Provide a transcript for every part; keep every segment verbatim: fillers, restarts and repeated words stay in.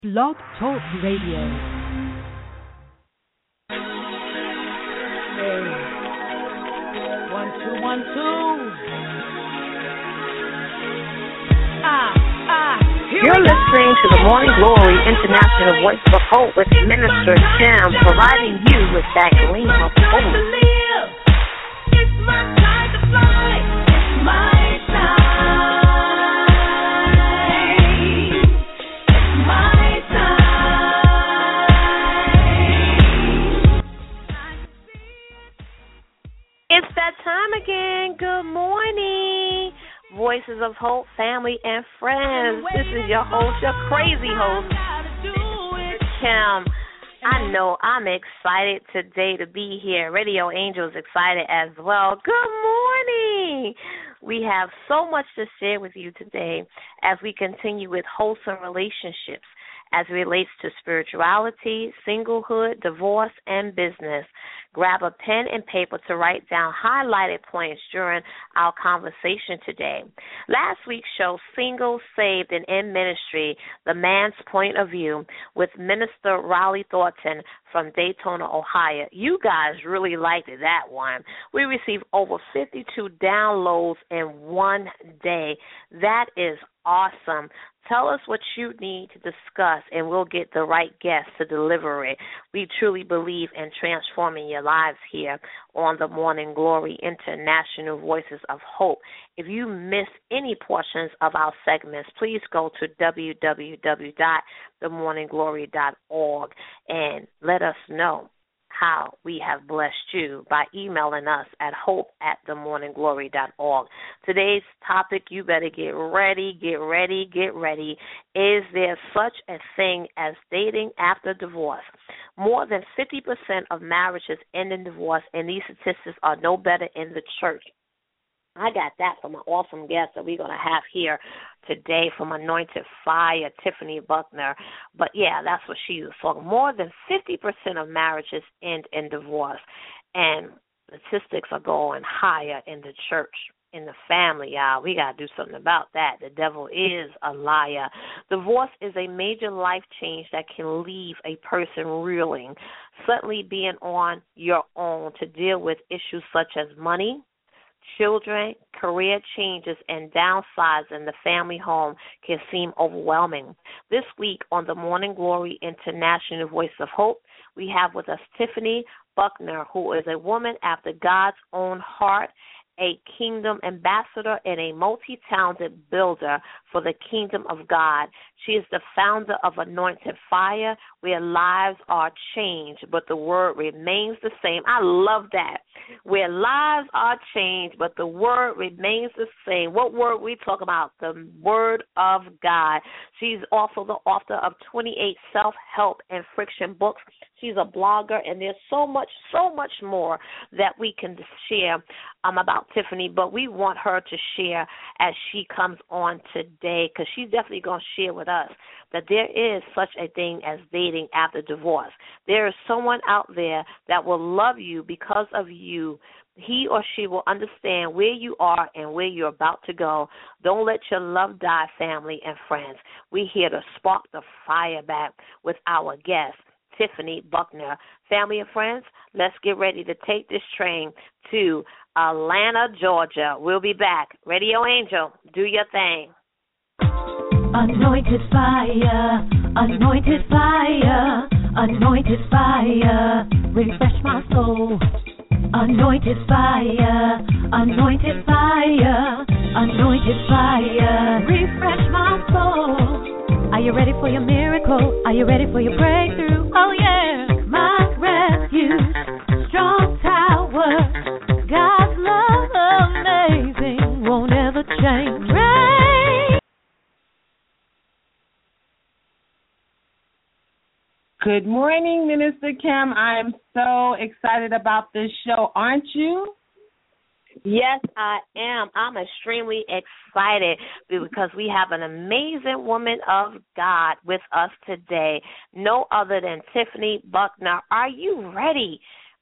Blog Talk Radio. Hey, one, two, one, two. Ah, ah, here You're we go. listening to the Morning Glory International Voice of Hope with Minister Tim, providing you with that gleam of hope. Believe it's my time to fly. It's my time. It's my time. It's that time again. Good morning, Voices of Hope, family and friends. This is your host, your crazy host, Kim. I know I'm excited today to be here. Radio Angel's excited as well. Good morning. We have so much to share with you today as we continue with wholesome relationships as it relates to spirituality, singlehood, divorce, and business. Grab a pen and paper to write down highlighted points during our conversation today. Last week's show, Single, Saved, and in Ministry, The Man's Point of View, with Minister Raleigh Thornton from Daytona, Ohio. You guys really liked that one. We received over fifty-two downloads in one day. That is awesome. Tell us what you need to discuss, and we'll get the right guest to deliver it. We truly believe in transforming your lives here on the Morning Glory International Voices of Hope. If you missed any portions of our segments, please go to w w w dot the morning glory dot org and let us know how we have blessed you by emailing us at hope at the morning glory dot org. Today's topic, you better get ready, get ready, get ready. Is there such a thing as dating after divorce? More than fifty percent of marriages end in divorce, and these statistics are no better in the church. I got that from an awesome guest that we're going to have here today from Anointed Fire, Tiffany Buckner. But, yeah, that's what she was talking. More than fifty percent of marriages end in divorce, and statistics are going higher in the church, in the family, y'all. We got to do something about that. The devil is a liar. Divorce is a major life change that can leave a person reeling, suddenly being on your own to deal with issues such as money, children, career changes, and downsizing the family home can seem overwhelming. This week on the Morning Glory International Voice of Hope, we have with us Tiffany Buckner, who is a woman after God's own heart, a kingdom ambassador, and a multi-talented builder for the kingdom of God. She is the founder of Anointed Fire, where lives are changed, but the word remains the same. I love that. Where lives are changed, but the word remains the same. What word we talk about? The word of God. She's also the author of twenty-eight self-help and friction books. She's a blogger, and there's so much, so much more that we can share um, about Tiffany, but we want her to share as she comes on today, because she's definitely going to share with us that there is such a thing as dating after divorce. There is someone out there that will love you because of you. He or she will understand where you are and where you're about to go. Don't let your love die, family and friends. We're here to spark the fire back with our guest, Tiffany Buckner. Family and friends, let's get ready to take this train to Atlanta, Georgia. We'll be back. Radio Angel, do your thing. Anointed fire, anointed fire, anointed fire, refresh my soul. Anointed fire, anointed fire, anointed fire, refresh my soul. Are you ready for your miracle? Are you ready for your breakthrough? Oh yeah, my refuge, strong tower, God's love amazing, won't ever change. Rain. Good morning, Minister Kim. I am so excited about this show, aren't you? Yes, I am. I'm extremely excited because we have an amazing woman of God with us today, no other than Tiffany Buckner. Are you ready?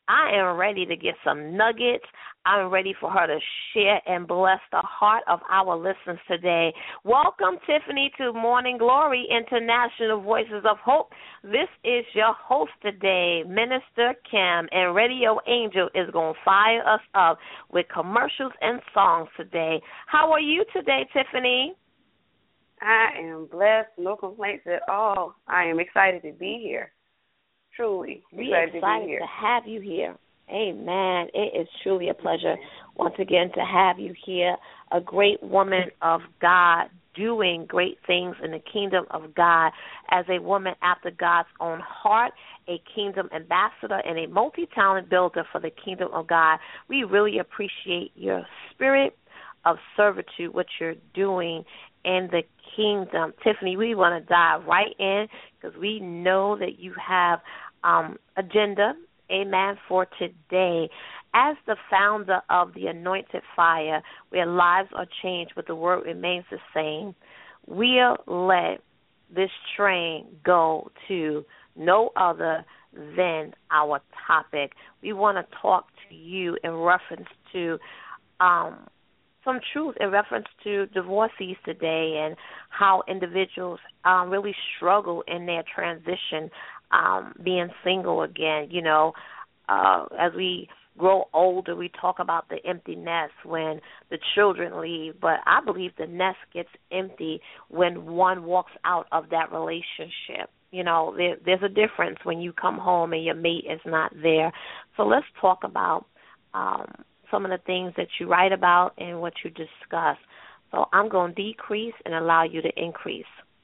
I am ready to get some nuggets. I'm ready for her to share and bless the heart of our listeners today. Welcome, Tiffany, to Morning Glory International Voices of Hope. This is your host today, Minister Kim, and Radio Angel is going to fire us up with commercials and songs today. How are you today, Tiffany? I am blessed, no complaints at all. I am excited to be here. Truly excited, excited to be here. to have you here. Amen. It is truly a pleasure once again to have you here, a great woman of God doing great things in the kingdom of God as a woman after God's own heart, a kingdom ambassador, and a multi-talent builder for the kingdom of God. We really appreciate your spirit of servitude, what you're doing in the kingdom. Tiffany, we want to dive right in because we know that you have um, agenda, amen, for today. As the founder of the Anointed Fire, where lives are changed but the word remains the same, we'll let this train go to no other than our topic. We want to talk to you in reference to um, some truth in reference to divorcees today and how individuals um, really struggle in their transition, um, being single again. You know, uh, as we grow older, we talk about the empty nest when the children leave, but I believe the nest gets empty when one walks out of that relationship. You know, there, there's a difference when you come home and your mate is not there. So let's talk about um, some of the things that you write about and what you discuss. So I'm going to decrease and allow you to increase.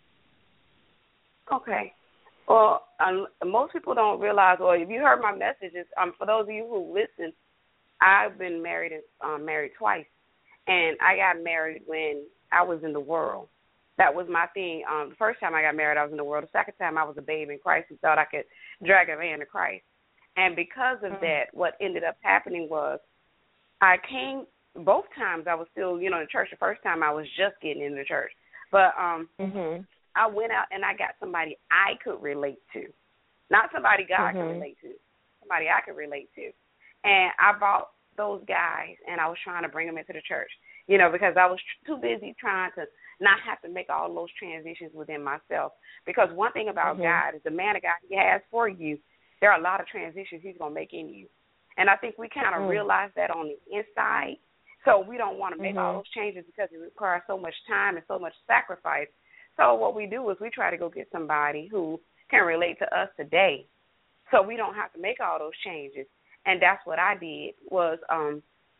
Okay. Well, um, most people don't realize, or if you heard my messages, um, for those of you who listen, I've been married um, married twice, and I got married when I was in the world. That was my thing. Um, the first time I got married, I was in the world. The second time, I was a babe in Christ and thought I could drag a man to Christ. And because of mm-hmm. that, what ended up happening was I came both times. I was still, you know, in the church. The first time, I was just getting into the church, but um. Mm-hmm. I went out and I got somebody I could relate to, not somebody God mm-hmm. could relate to, somebody I could relate to. And I brought those guys and I was trying to bring them into the church, you know, because I was too busy trying to not have to make all those transitions within myself. Because one thing about mm-hmm. God is the man of God he has for you, there are a lot of transitions he's going to make in you. And I think we kind of mm-hmm. realize that on the inside. So we don't want to make mm-hmm. all those changes because it requires so much time and so much sacrifice. So what we do is we try to go get somebody who can relate to us today so we don't have to make all those changes. And that's what I did was um,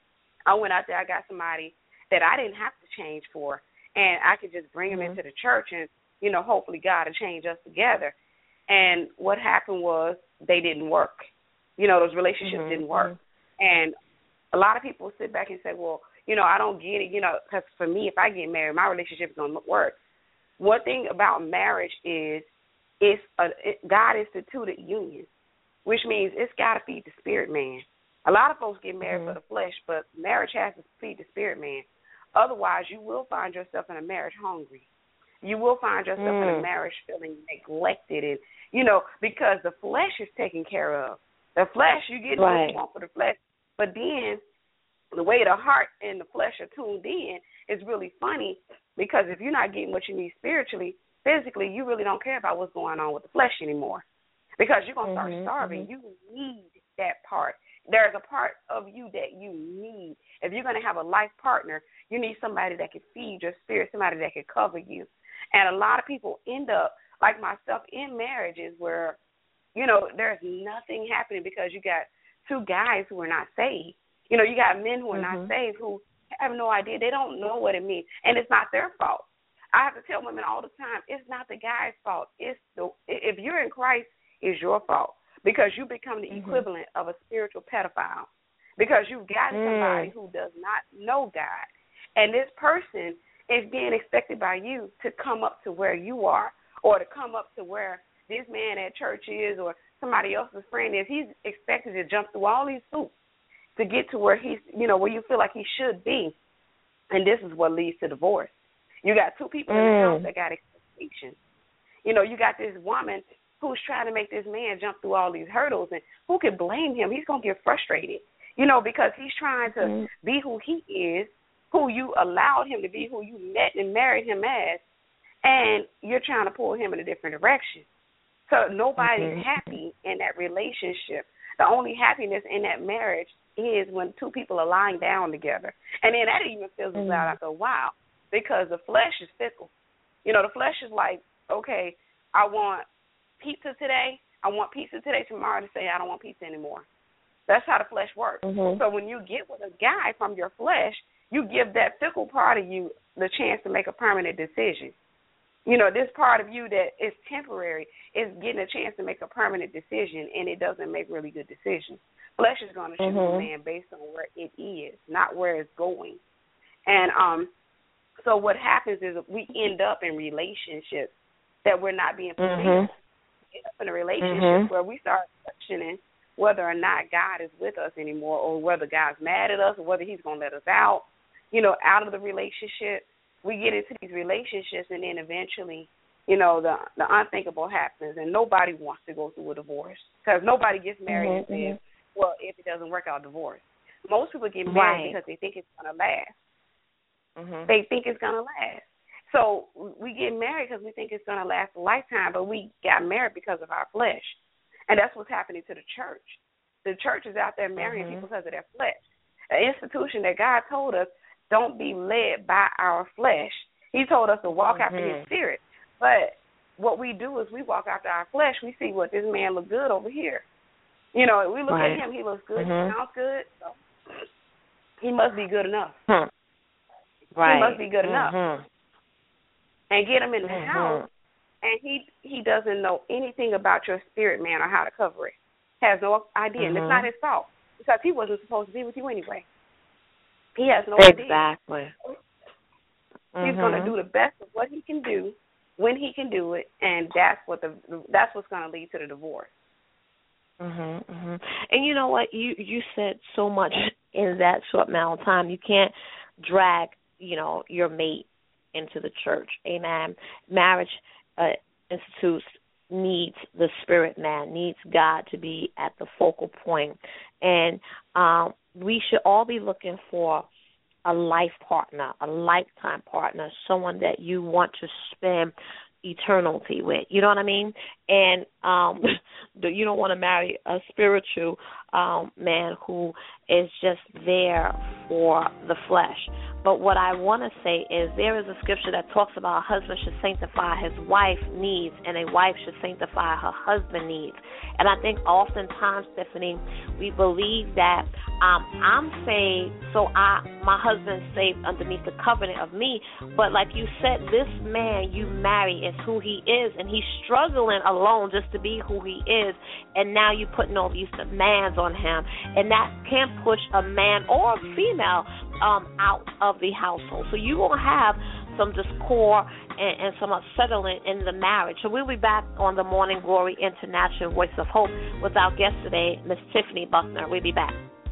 I went out there, I got somebody that I didn't have to change for, and I could just bring them mm-hmm. into the church and, you know, hopefully God will change us together. And what happened was they didn't work. You know, those relationships mm-hmm. didn't work. And a lot of people sit back and say, well, you know, I don't get it, you know, because for me, if I get married, my relationship is going to work. One thing about marriage is it's a, it, God instituted union, which means it's got to feed the spirit man. A lot of folks get married mm-hmm. for the flesh, but marriage has to feed the spirit man. Otherwise, you will find yourself in a marriage hungry. You will find yourself mm. in a marriage feeling neglected, and you know, because the flesh is taken care of. The flesh, you get right. what you want for the flesh, but then the way the heart and the flesh are tuned in is really funny. Because if you're not getting what you need spiritually, physically, you really don't care about what's going on with the flesh anymore. Because you're going to start mm-hmm, starving. Mm-hmm. You need that part. There's a part of you that you need. If you're going to have a life partner, you need somebody that can feed your spirit, somebody that can cover you. And a lot of people end up, like myself, in marriages where, you know, there's nothing happening because you got two guys who are not saved. You know, you got men who are mm-hmm. not saved who have no idea. They don't know what it means, and it's not their fault. I have to tell women all the time, it's not the guy's fault. It's the if you're in Christ, it's your fault because you become the mm-hmm. equivalent of a spiritual pedophile because you've got mm. somebody who does not know God, and this person is being expected by you to come up to where you are or to come up to where this man at church is or somebody else's friend is. He's expected to jump through all these hoops to get to where he's, you know, where you feel like he should be. And this is what leads to divorce. You got two people mm. in the house that got expectations. You know, you got this woman who's trying to make this man jump through all these hurdles, and who can blame him? He's going to get frustrated, you know, because he's trying to mm-hmm. be who he is, who you allowed him to be, who you met and married him as, and you're trying to pull him in a different direction. So nobody's mm-hmm. happy in that relationship. The only happiness in that marriage is when two people are lying down together. And then that even fizzles mm-hmm. out after a while, because the flesh is fickle. You know, the flesh is like, okay, I want pizza today. I want pizza today. Tomorrow to say I don't want pizza anymore. That's how the flesh works. Mm-hmm. So when you get with a guy from your flesh, you give that fickle part of you the chance to make a permanent decision. You know, this part of you that is temporary is getting a chance to make a permanent decision, and it doesn't make really good decisions. Flesh is going to shoot mm-hmm. a man based on where it is, not where it's going. And um, so what happens is we end up in relationships that we're not being fulfilled. Mm-hmm. We end up in a relationship mm-hmm. where we start questioning whether or not God is with us anymore, or whether God's mad at us, or whether he's going to let us out, you know, out of the relationship. We get into these relationships, and then eventually, you know, the the unthinkable happens, and nobody wants to go through a divorce, because nobody gets married mm-hmm. and says, well, if it doesn't work out, divorce. Most people get married right. because they think it's going to last. Mm-hmm. They think it's going to last. So we get married because we think it's going to last a lifetime, but we got married because of our flesh. And that's what's happening to the church. The church is out there marrying mm-hmm. people because of their flesh. An institution that God told us, don't be led by our flesh. He told us to walk mm-hmm. after his spirit. But what we do is we walk after our flesh. We see what this man look good over here. You know, we look right. at him, he looks good, mm-hmm. he sounds good, so he must be good enough. Hmm. Right. He must be good enough. Mm-hmm. And get him in the mm-hmm. house, and he he doesn't know anything about your spirit, man, or how to cover it. Has no idea. Mm-hmm. And it's not his fault, because he wasn't supposed to be with you anyway. He has no exactly. idea. Exactly. He's mm-hmm. going to do the best of what he can do when he can do it, and that's what the that's what's going to lead to the divorce. Mhm, mhm. And you know what? You you said so much in that short amount of time. You can't drag, you know, your mate into the church. Amen. Marriage uh, institutes needs the spirit man, needs God to be at the focal point. And um, we should all be looking for a life partner, a lifetime partner, someone that you want to spend eternity with. You know what I mean? And um, you don't want to marry a spiritual um, man who is just there for the flesh. But what I want to say is there is a scripture that talks about a husband should sanctify his wife's needs, and a wife should sanctify her husband's needs. And I think oftentimes, Stephanie, we believe that um, I'm saved, so I my husband's saved underneath the covenant of me. But like you said, this man you marry is who he is, and he's struggling alone just to be who he is. And now you're putting all these demands on him, and that can push a man or a female um, out of the household. So you're going to have some discord and, and some unsettling in the marriage. So we'll be back on the Morning Glory International Voice of Hope with our guest today, Miss Tiffany Buckner. We'll be back.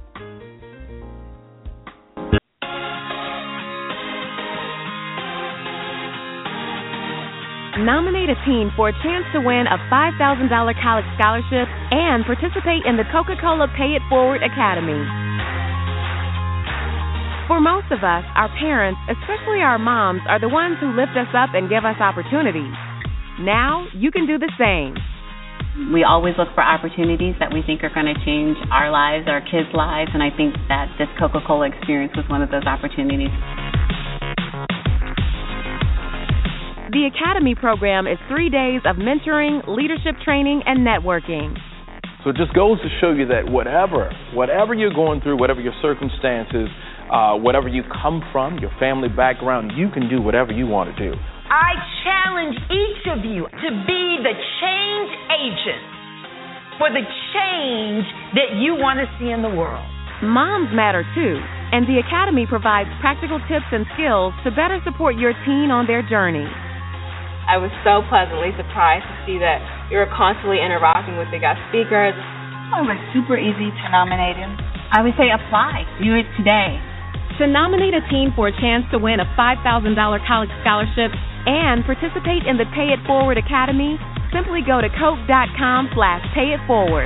Nominate a team for a chance to win a five thousand dollars college scholarship and participate in the Coca-Cola Pay It Forward Academy. For most of us, our parents, especially our moms, are the ones who lift us up and give us opportunities. Now, you can do the same. We always look for opportunities that we think are going to change our lives, our kids' lives, and I think that this Coca-Cola experience was one of those opportunities. The Academy program is three days of mentoring, leadership training, and networking. So it just goes to show you that whatever, whatever you're going through, whatever your circumstances, uh, whatever you come from, your family background, you can do whatever you want to do. I challenge each of you to be the change agent for the change that you want to see in the world. Moms matter too, and the Academy provides practical tips and skills to better support your teen on their journey. I was so pleasantly surprised to see that you were constantly interacting with the guest speakers. Oh, it was super easy to nominate him. I would say apply. Do it today. To nominate a teen for a chance to win a five thousand dollars college scholarship and participate in the Pay It Forward Academy, simply go to coke.com slash pay it forward.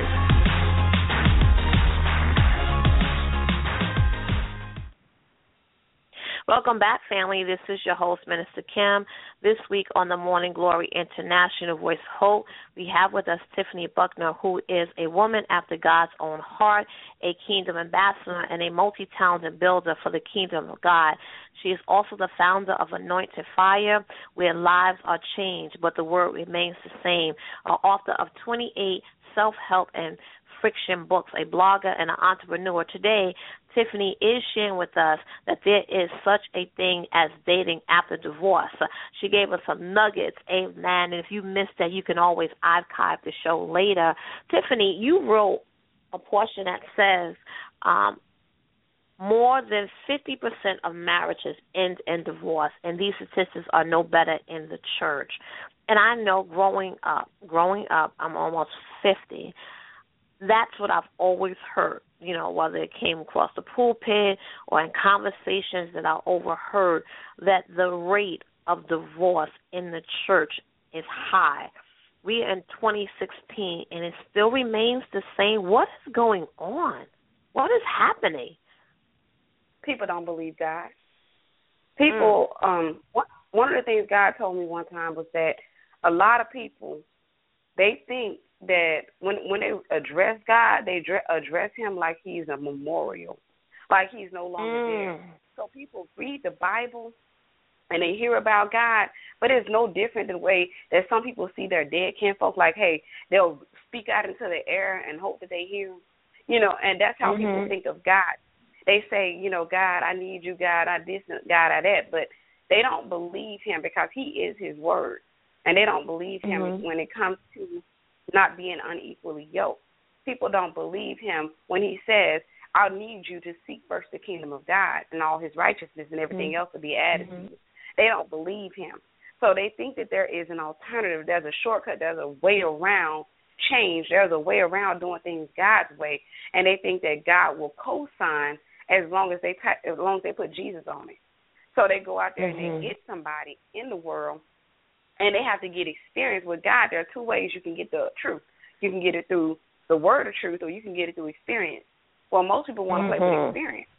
Welcome back, family. This is your host, Minister Kim. This week on the Morning Glory International Voice Hope, we have with us Tiffany Buckner, who is a woman after God's own heart, a kingdom ambassador, and a multi-talented builder for the kingdom of God. She is also the founder of Anointed Fire, where lives are changed, but the word remains the same, an author of twenty-eight self-help and friction books, a blogger and an entrepreneur. Today, Tiffany is sharing with us that there is such a thing as dating after divorce. She gave us some nuggets, amen, and if you missed that, you can always archive the show later. Tiffany, you wrote a portion that says um, more than fifty percent of marriages end in divorce, and these statistics are no better in the church. And I know growing up, growing up, I'm almost fifty, that's what I've always heard, you know, whether it came across the pulpit or in conversations that I overheard, that the rate of divorce in the church is high. We are in twenty sixteen, and it still remains the same. What is going on? What is happening? People don't believe God. People, mm. um, one of the things God told me one time was that a lot of people, they think that when when they address God, they address him like he's a memorial, like he's no longer mm. there. So people read the Bible and they hear about God, but it's no different than the way that some people see their dead kinfolk, like, hey, they'll speak out into the air and hope that they hear him. You know, and that's how mm-hmm. people think of God. They say, you know, God, I need you, God, I this, God, I that, but they don't believe him because he is his word, and they don't believe him mm-hmm. when it comes to not being unequally yoked. People don't believe him when he says, I need you to seek first the kingdom of God and all his righteousness, and everything mm-hmm. else will be added mm-hmm. to you. They don't believe him. So they think that there is an alternative, there's a shortcut, there's a way around change, there's a way around doing things God's way, and they think that God will co-sign as long as they t- as long as they put Jesus on it. So they go out there mm-hmm. and they get somebody in the world, and they have to get experience with God. There are two ways you can get the truth. You can get it through the word of truth, or you can get it through experience. Well, most people want to mm-hmm. play with experience.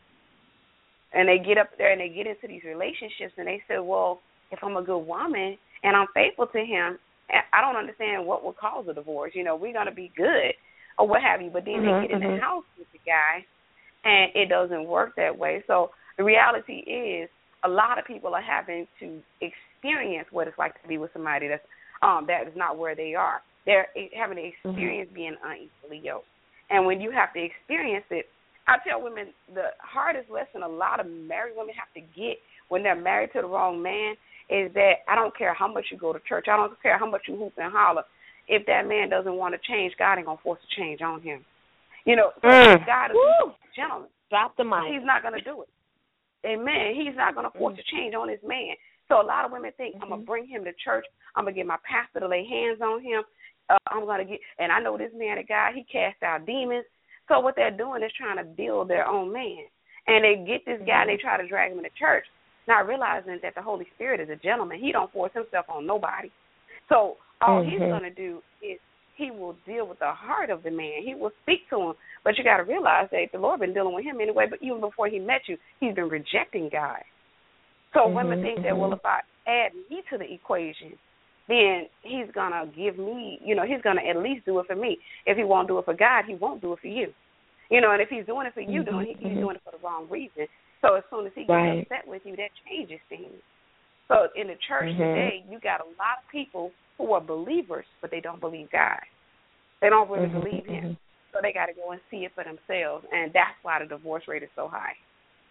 And they get up there and they get into these relationships, and they say, well, if I'm a good woman and I'm faithful to him, I don't understand what would cause a divorce. You know, we're going to be good or what have you. But then mm-hmm, they get in mm-hmm. the house with the guy, and it doesn't work that way. So the reality is a lot of people are having to experience what it's like to be with somebody that's um, that is not where they are. They're having to experience mm-hmm. being unequally yoked. And when you have to experience it, I tell women the hardest lesson a lot of married women have to get when they're married to the wrong man is that I don't care how much you go to church, I don't care how much you hoop and holler. If that man doesn't want to change, God ain't going to force a change on him. You know, so mm. God is Woo. a gentleman. Drop the mic. He's not going to do it. Amen. He's not going to force mm. a change on his man. So a lot of women think, mm-hmm. I'm going to bring him to church. I'm going to get my pastor to lay hands on him. Uh, I'm going to get, and I know this man of God, he cast out demons. So what they're doing is trying to build their own man. And they get this guy and they try to drag him into church, not realizing that the Holy Spirit is a gentleman. He don't force himself on nobody. So all mm-hmm. he's going to do is he will deal with the heart of the man. He will speak to him. But you got to realize that the Lord been dealing with him anyway, but even before he met you, he's been rejecting God. So mm-hmm. women think that, well, if I add me to the equation, then he's going to give me, you know, he's going to at least do it for me. If he won't do it for God, he won't do it for you. You know, and if he's doing it for you, mm-hmm. doing it, he's doing it for the wrong reason. So as soon as he gets right. upset with you, that changes things. So in the church mm-hmm. today, you got a lot of people who are believers, but they don't believe God. They don't really mm-hmm. believe him. So they got to go and see it for themselves, and that's why the divorce rate is so high.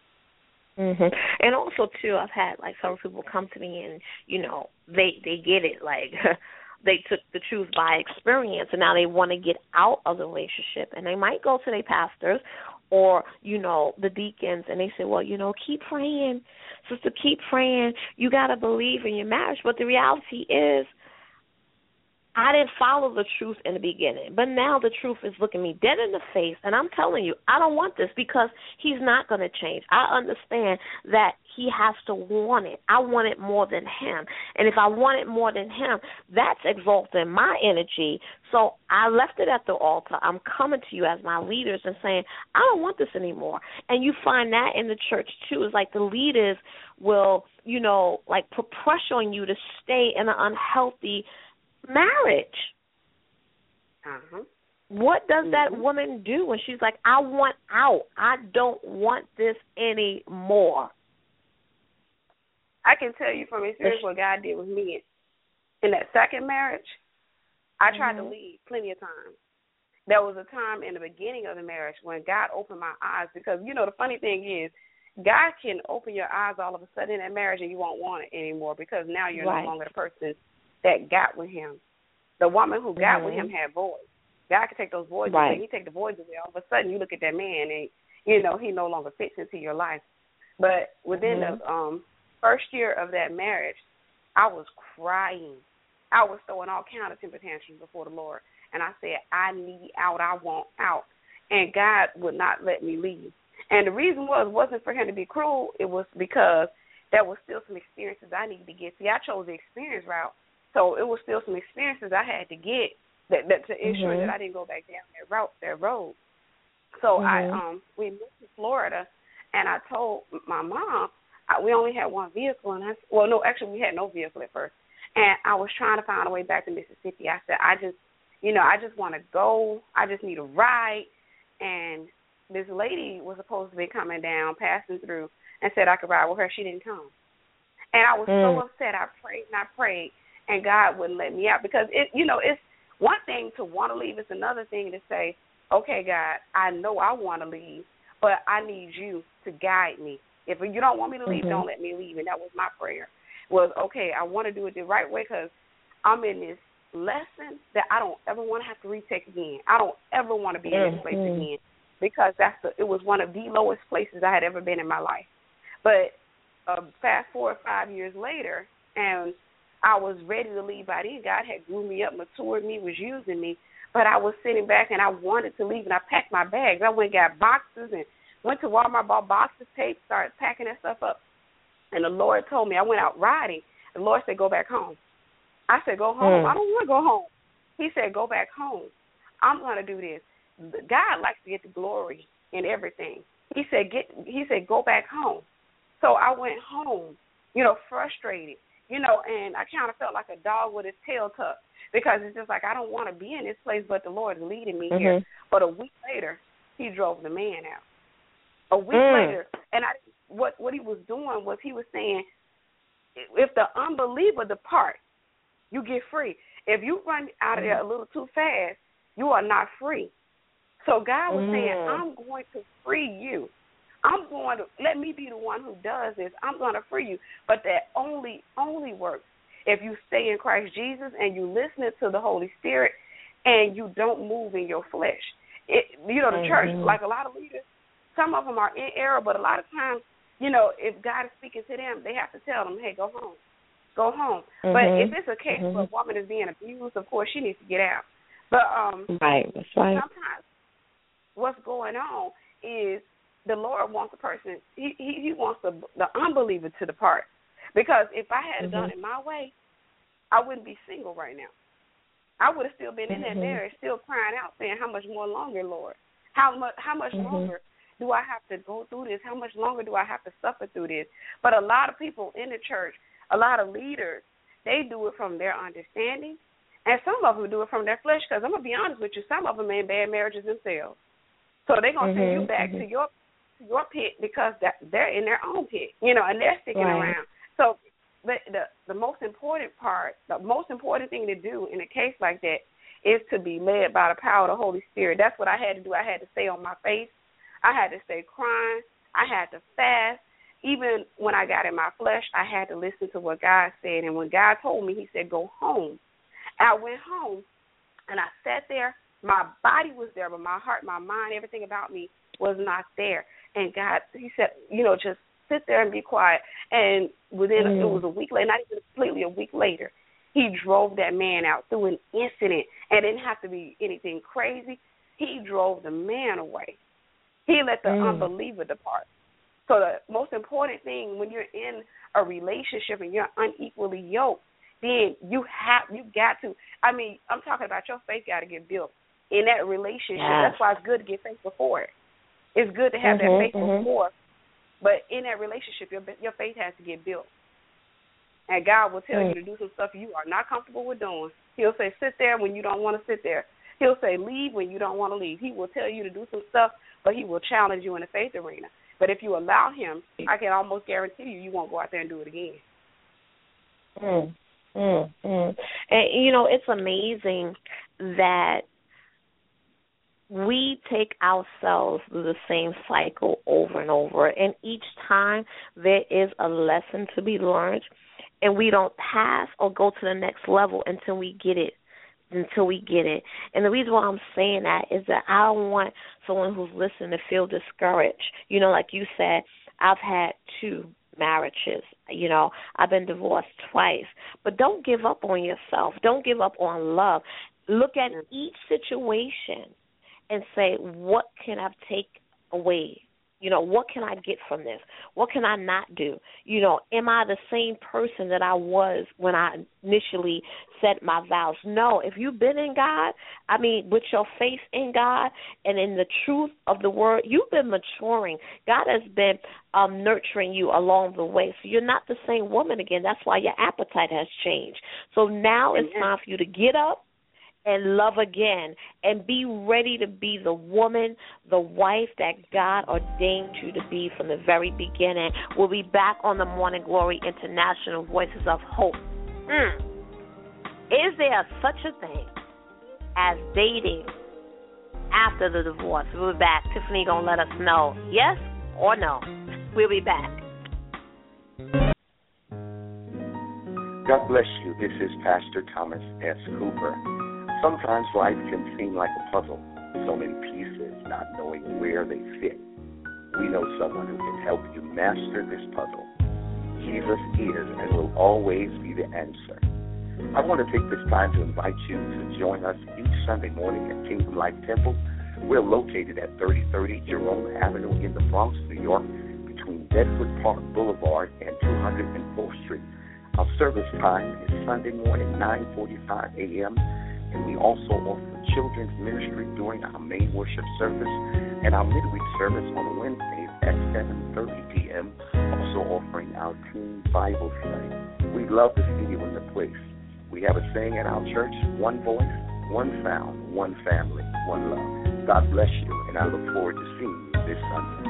Mhm. And also too, I've had like some people come to me and you know they they get it, like they took the truth by experience, and now they want to get out of the relationship, and they might go to their pastors or you know the deacons, and they say, well, you know, keep praying, sister, keep praying. You got to believe in your marriage, but the reality is, I didn't follow the truth in the beginning, but now the truth is looking me dead in the face, and I'm telling you, I don't want this because he's not going to change. I understand that he has to want it. I want it more than him, and if I want it more than him, that's exalting my energy. So I left it at the altar. I'm coming to you as my leaders and saying, I don't want this anymore. And you find that in the church, too. It's like the leaders will, you know, like put pressure on you to stay in an unhealthy marriage. Uh-huh. What does that mm-hmm. woman do when she's like, I want out. I don't want this anymore? I can tell you from experience what God did with me. In that second marriage, I tried mm-hmm. to leave plenty of times. There was a time in the beginning of the marriage when God opened my eyes because, you know, the funny thing is, God can open your eyes all of a sudden in that marriage and you won't want it anymore because now you're right. no longer the person that got with him. The woman who got mm-hmm. with him had voids. God can take those voids right. away. He take the voids away. All of a sudden you look at that man and, you know, he no longer fits into your life. But within mm-hmm. the um, first year of that marriage, I was crying. I was throwing all kind of temper tantrums before the Lord. And I said, I need out. I want out. And God would not let me leave. And the reason was, wasn't for him to be cruel. It was because there was still some experiences I needed to get. See, I chose the experience route. So it was still some experiences I had to get that, that to ensure mm-hmm. that I didn't go back down that route, that road. So mm-hmm. I um we moved to Florida, and I told my mom I, we only had one vehicle, and I well no actually we had no vehicle at first, and I was trying to find a way back to Mississippi. I said I just you know I just want to go. I just need a ride, and this lady was supposed to be coming down, passing through, and said I could ride with her. She didn't come, and I was mm. so upset. I prayed and I prayed, and God wouldn't let me out because it you know it's one thing to want to leave. It's another thing to say, okay, God, I know I want to leave, but I need you to guide me. If you don't want me to leave, mm-hmm. don't let me leave. And that was my prayer, was, okay, I want to do it the right way because I'm in this lesson that I don't ever want to have to retake again. I don't ever want to be mm-hmm. in this place again because that's the, it was one of the lowest places I had ever been in my life. But uh, fast forward five years later, and I was ready to leave by then. God had grew me up, matured me, was using me. But I was sitting back, and I wanted to leave, and I packed my bags. I went and got boxes and went to Walmart, bought boxes, tape, started packing that stuff up. And the Lord told me, I went out riding. The Lord said, go back home. I said, go home. Mm. I don't want to go home. He said, go back home. I'm going to do this. God likes to get the glory in everything. He said, get. He said, go back home. So I went home, you know, frustrated. You know, and I kind of felt like a dog with his tail tucked because it's just like I don't want to be in this place, but the Lord is leading me mm-hmm. here. But a week later, he drove the man out. A week mm. later, and I what what he was doing was he was saying, if the unbeliever depart, you get free. If you run out of there a little too fast, you are not free. So God was mm. saying, I'm going to free you. I'm going to, let me be the one who does this. I'm going to free you. But that only, only works if you stay in Christ Jesus and you listen to the Holy Spirit and you don't move in your flesh. It, you know, the mm-hmm. church, like a lot of leaders, some of them are in error, but a lot of times, you know, if God is speaking to them, they have to tell them, hey, go home. Go home. Mm-hmm. But if it's a case mm-hmm. where a woman is being abused, of course, she needs to get out. But um, right, that's right. sometimes what's going on is the Lord wants the person, he he, he wants the the unbeliever to depart. Because if I had mm-hmm. done it my way, I wouldn't be single right now. I would have still been in mm-hmm. that marriage, still crying out, saying, how much more longer, Lord? How much, how much mm-hmm. longer do I have to go through this? How much longer do I have to suffer through this? But a lot of people in the church, a lot of leaders, they do it from their understanding, and some of them do it from their flesh, because I'm going to be honest with you, some of them are in bad marriages themselves. So they're going to mm-hmm. send you back mm-hmm. to your your pit because that, they're in their own pit, you know, and they're sticking right. around. So the, the the most important part, the most important thing to do in a case like that is to be led by the power of the Holy Spirit. That's what I had to do. I had to stay on my face. I had to stay crying. I had to fast. Even when I got in my flesh, I had to listen to what God said. And when God told me, he said, go home. I went home, and I sat there. My body was there, but my heart, my mind, everything about me was not there. And God, he said, you know, just sit there and be quiet. And within, mm. it was a week later, not even completely a week later, He drove that man out through an incident, and it didn't have to be anything crazy. He drove the man away. He let the mm. unbeliever depart. So the most important thing when you're in a relationship and you're unequally yoked, then you have you got to. I mean, I'm talking about your faith got to get built in that relationship. Yes. That's why it's good to get faith before it. It's good to have mm-hmm, that faith mm-hmm. before, but in that relationship, your your faith has to get built. And God will tell mm. you to do some stuff you are not comfortable with doing. He'll say, sit there when you don't want to sit there. He'll say, leave when you don't want to leave. He will tell you to do some stuff, but he will challenge you in the faith arena. But if you allow him, I can almost guarantee you, you won't go out there and do it again. Mm, mm, mm. And, you know, it's amazing that we take ourselves through the same cycle over and over, and each time there is a lesson to be learned, and we don't pass or go to the next level until we get it, until we get it. And the reason why I'm saying that is that I don't want someone who's listening to feel discouraged. You know, like you said, I've had two marriages. You know, I've been divorced twice. But don't give up on yourself. Don't give up on love. Look at each situation and say, what can I take away? You know, what can I get from this? What can I not do? You know, am I the same person that I was when I initially said my vows? No. If you've been in God, I mean, with your faith in God and in the truth of the word, you've been maturing. God has been um, nurturing you along the way. So you're not the same woman again. That's why your appetite has changed. So now it's time for you to get up and love again, and be ready to be the woman, the wife that God ordained you to be from the very beginning. We'll be back on the Morning Glory International Voices of Hope. Mm. Is there such a thing as dating after the divorce? We'll be back. Tiffany going to let us know, yes or no. We'll be back. God bless you. This is Pastor Thomas S. Cooper. Sometimes life can seem like a puzzle, so many pieces, not knowing where they fit. We know someone who can help you master this puzzle. Jesus is and will always be the answer. I want to take this time to invite you to join us each Sunday morning at Kingdom Life Temple. We're located at thirty thirty Jerome Avenue in the Bronx, New York, between Bedford Park Boulevard and two hundred fourth Street. Our service time is Sunday morning, nine forty-five a.m., and we also offer children's ministry during our main worship service and our midweek service on Wednesdays at seven thirty p.m., also offering our teen Bible study. We'd love to see you in the place. We have a saying at our church, one voice, one sound, one family, one love. God bless you, and I look forward to seeing you this Sunday.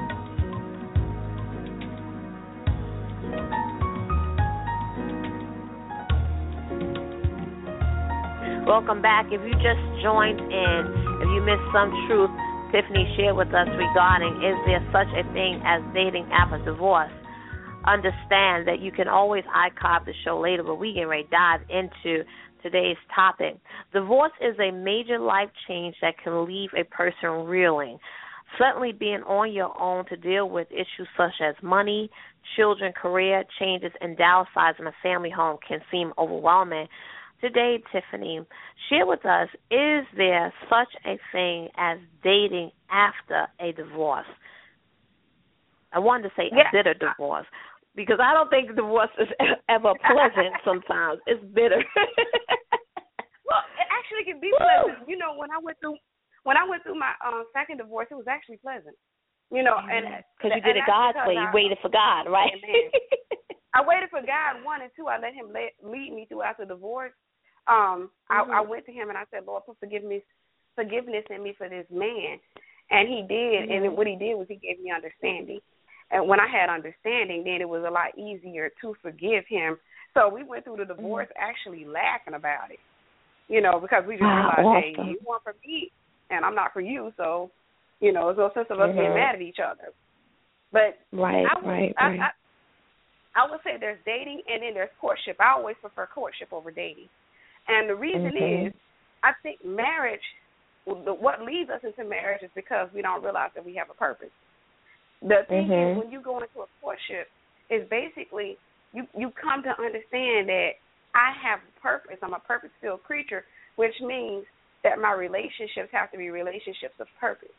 Welcome back. If you just joined in, if you missed some truth Tiffany shared with us regarding is there such a thing as dating after divorce, understand that you can always archive the show later, but we can really dive into today's topic. Divorce is a major life change that can leave a person reeling. Suddenly being on your own to deal with issues such as money, children, career changes, and downsizing a family home can seem overwhelming. Today, Tiffany, share with us, is there such a thing as dating after a divorce? I wanted to say yeah. a bitter divorce, because I don't think divorce is ever pleasant sometimes. It's bitter. Well, it actually can be pleasant. You know, when I went through when I went through my uh, second divorce, it was actually pleasant. You know, and because you did it God's way, you waited for God, right? I waited for God, one, and two, I let him let, lead me throughout the divorce. Um, mm-hmm. I, I went to him and I said, Lord, put forgiveness, forgiveness in me for this man. And he did, mm-hmm. and what he did was he gave me understanding. And when I had understanding, then it was a lot easier to forgive him. So we went through the divorce mm-hmm. actually laughing about it, you know, because we just realized, wow, hey, awesome. You weren't for me, and I'm not for you, so, you know, there's no sense of us mm-hmm. getting mad at each other. But right, I would, right, I, right. I, I would say there's dating and then there's courtship. I always prefer courtship over dating. And the reason mm-hmm. is, I think marriage, what leads us into marriage is because we don't realize that we have a purpose. The thing mm-hmm. is, when you go into a courtship, is basically you, you come to understand that I have purpose. I'm a purpose-filled creature, which means that my relationships have to be relationships of purpose.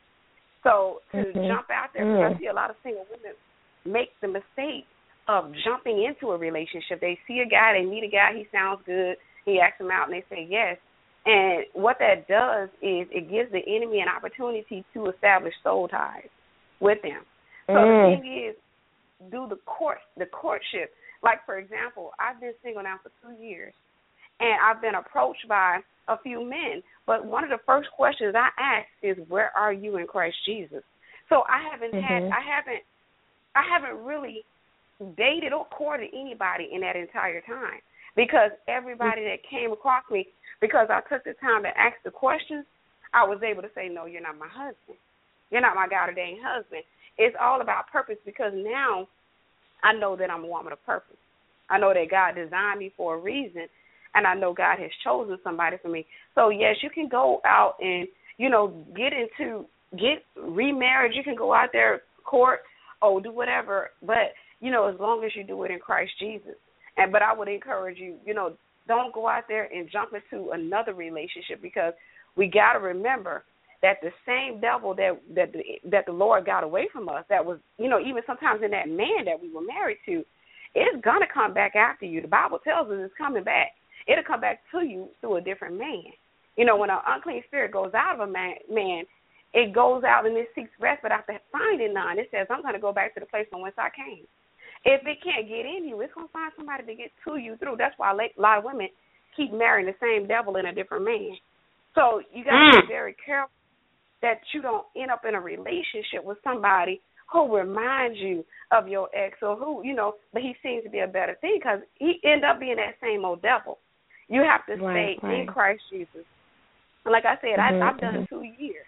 So to mm-hmm. jump out there, because mm. I see a lot of single women make the mistake of jumping into a relationship. They see a guy, they meet a guy, he sounds good, he asks them out, and they say yes. And what that does is it gives the enemy an opportunity to establish soul ties with them. So mm. the thing is, do the court, the courtship. Like, for example, I've been single now for two years, and I've been approached by a few men. But one of the first questions I ask is, where are you in Christ Jesus? So I haven't mm-hmm. had, I haven't, I haven't really dated or courted anybody in that entire time, because everybody that came across me, because I took the time to ask the questions, I was able to say, no, you're not my husband. You're not my God-ordained husband. It's all about purpose, because now I know that I'm a woman of purpose. I know that God designed me for a reason, and I know God has chosen somebody for me. So, yes, you can go out and, you know, get into, get remarried. You can go out there, court, or do whatever, but, you know, as long as you do it in Christ Jesus. And But I would encourage you, you know, don't go out there and jump into another relationship, because we got to remember that the same devil that that the, that the Lord got away from us, that was, you know, even sometimes in that man that we were married to, it's going to come back after you. The Bible tells us it's coming back. It'll come back to you through a different man. You know, when an unclean spirit goes out of a man, man it goes out and it seeks rest, but after finding none, it says, I'm going to go back to the place from whence I came. If it can't get in you, it's going to find somebody to get to you through. That's why a lot of women keep marrying the same devil in a different man. So you got to mm. be very careful that you don't end up in a relationship with somebody who reminds you of your ex, or who, you know, but he seems to be a better thing, because he end up being that same old devil. You have to right, stay right. in Christ Jesus. And like I said, mm-hmm, I, I've done mm-hmm. two years.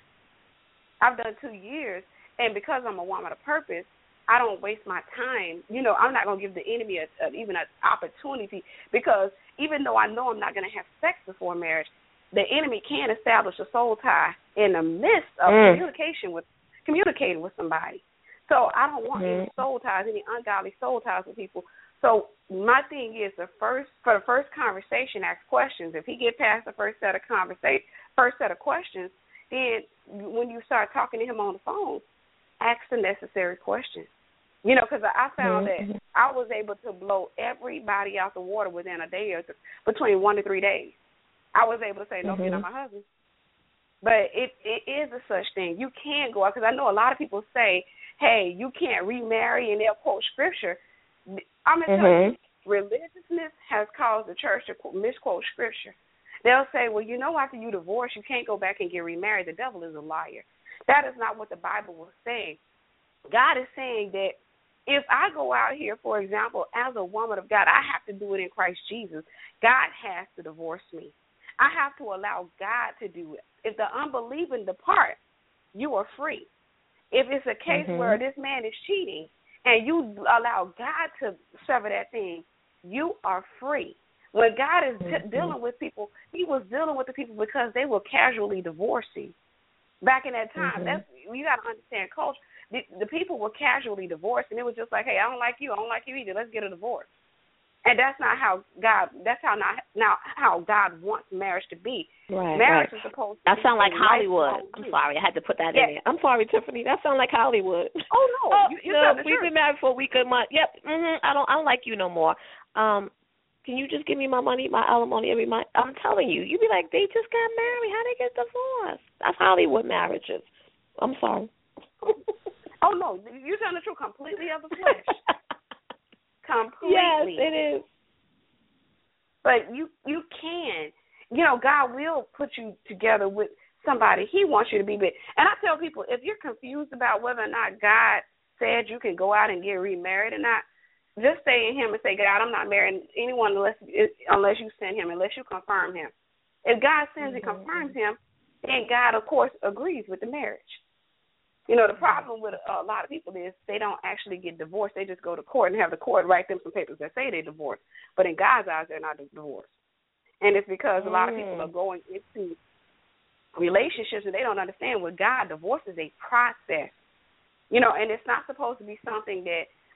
I've done two years, and because I'm a woman of purpose, I don't waste my time. You know, I'm not going to give the enemy a, a, even an opportunity, because even though I know I'm not going to have sex before marriage, the enemy can establish a soul tie in the midst of mm. communication with communicating with somebody. So I don't want mm. any soul ties, any ungodly soul ties with people. So my thing is, the first for the first conversation, ask questions. If he get past the first set of conversation, first set of questions, then when you start talking to him on the phone, ask the necessary questions. You know, because I found mm-hmm. that I was able to blow everybody out the water within a day or two, between one to three days. I was able to say, no, mm-hmm. you're not my husband. But it, it is a such thing. You can go out, because I know a lot of people say, hey, you can't remarry, and they'll quote scripture. I'm going to mm-hmm. tell you, religiousness has caused the church to misquote scripture. They'll say, well, you know, after you divorce, you can't go back and get remarried. The devil is a liar. That is not what the Bible was saying. God is saying that if I go out here, for example, as a woman of God, I have to do it in Christ Jesus. God has to divorce me. I have to allow God to do it. If the unbelieving depart, you are free. If it's a case mm-hmm. where this man is cheating and you allow God to sever that thing, you are free. When God is mm-hmm. t- dealing with people, he was dealing with the people because they were casually divorcing. Back in that time, mm-hmm. that's you got to understand culture. The, the people were casually divorced, and it was just like, hey, I don't like you, I don't like you either. Let's get a divorce. And that's not how God. That's how not now how God wants marriage to be. Right, marriage right. is supposed to. That be sound like Hollywood. I'm life. sorry, I had to put that yes. in there. I'm sorry, Tiffany. That sound like Hollywood. Oh no, oh, you, you no, we've been married for a week, a month. Yep. Mm-hmm. I don't. I don't like you no more. Um, can you just give me my money, my alimony every month? I'm telling you, you be like, they just got married. How they get divorced? That's Hollywood marriages. I'm sorry. Oh no, you're telling the truth. Completely of the flesh. Completely. Yes, it is. But you you can. You know, God will put you together with somebody he wants you to be with. And I tell people, if you're confused about whether or not God said you can go out and get remarried or not, just stay in him and say, God, I'm not marrying anyone unless unless you send him, unless you confirm him. If God sends mm-hmm. and confirms him, then God, of course, agrees with the marriage. You know, the problem with a lot of people is they don't actually get divorced. They just go to court and have the court write them some papers that say they divorced. But in God's eyes, they're not divorced. And it's because a lot of people are going into relationships and they don't understand what God divorce is a process. You know, and it's not supposed to be something that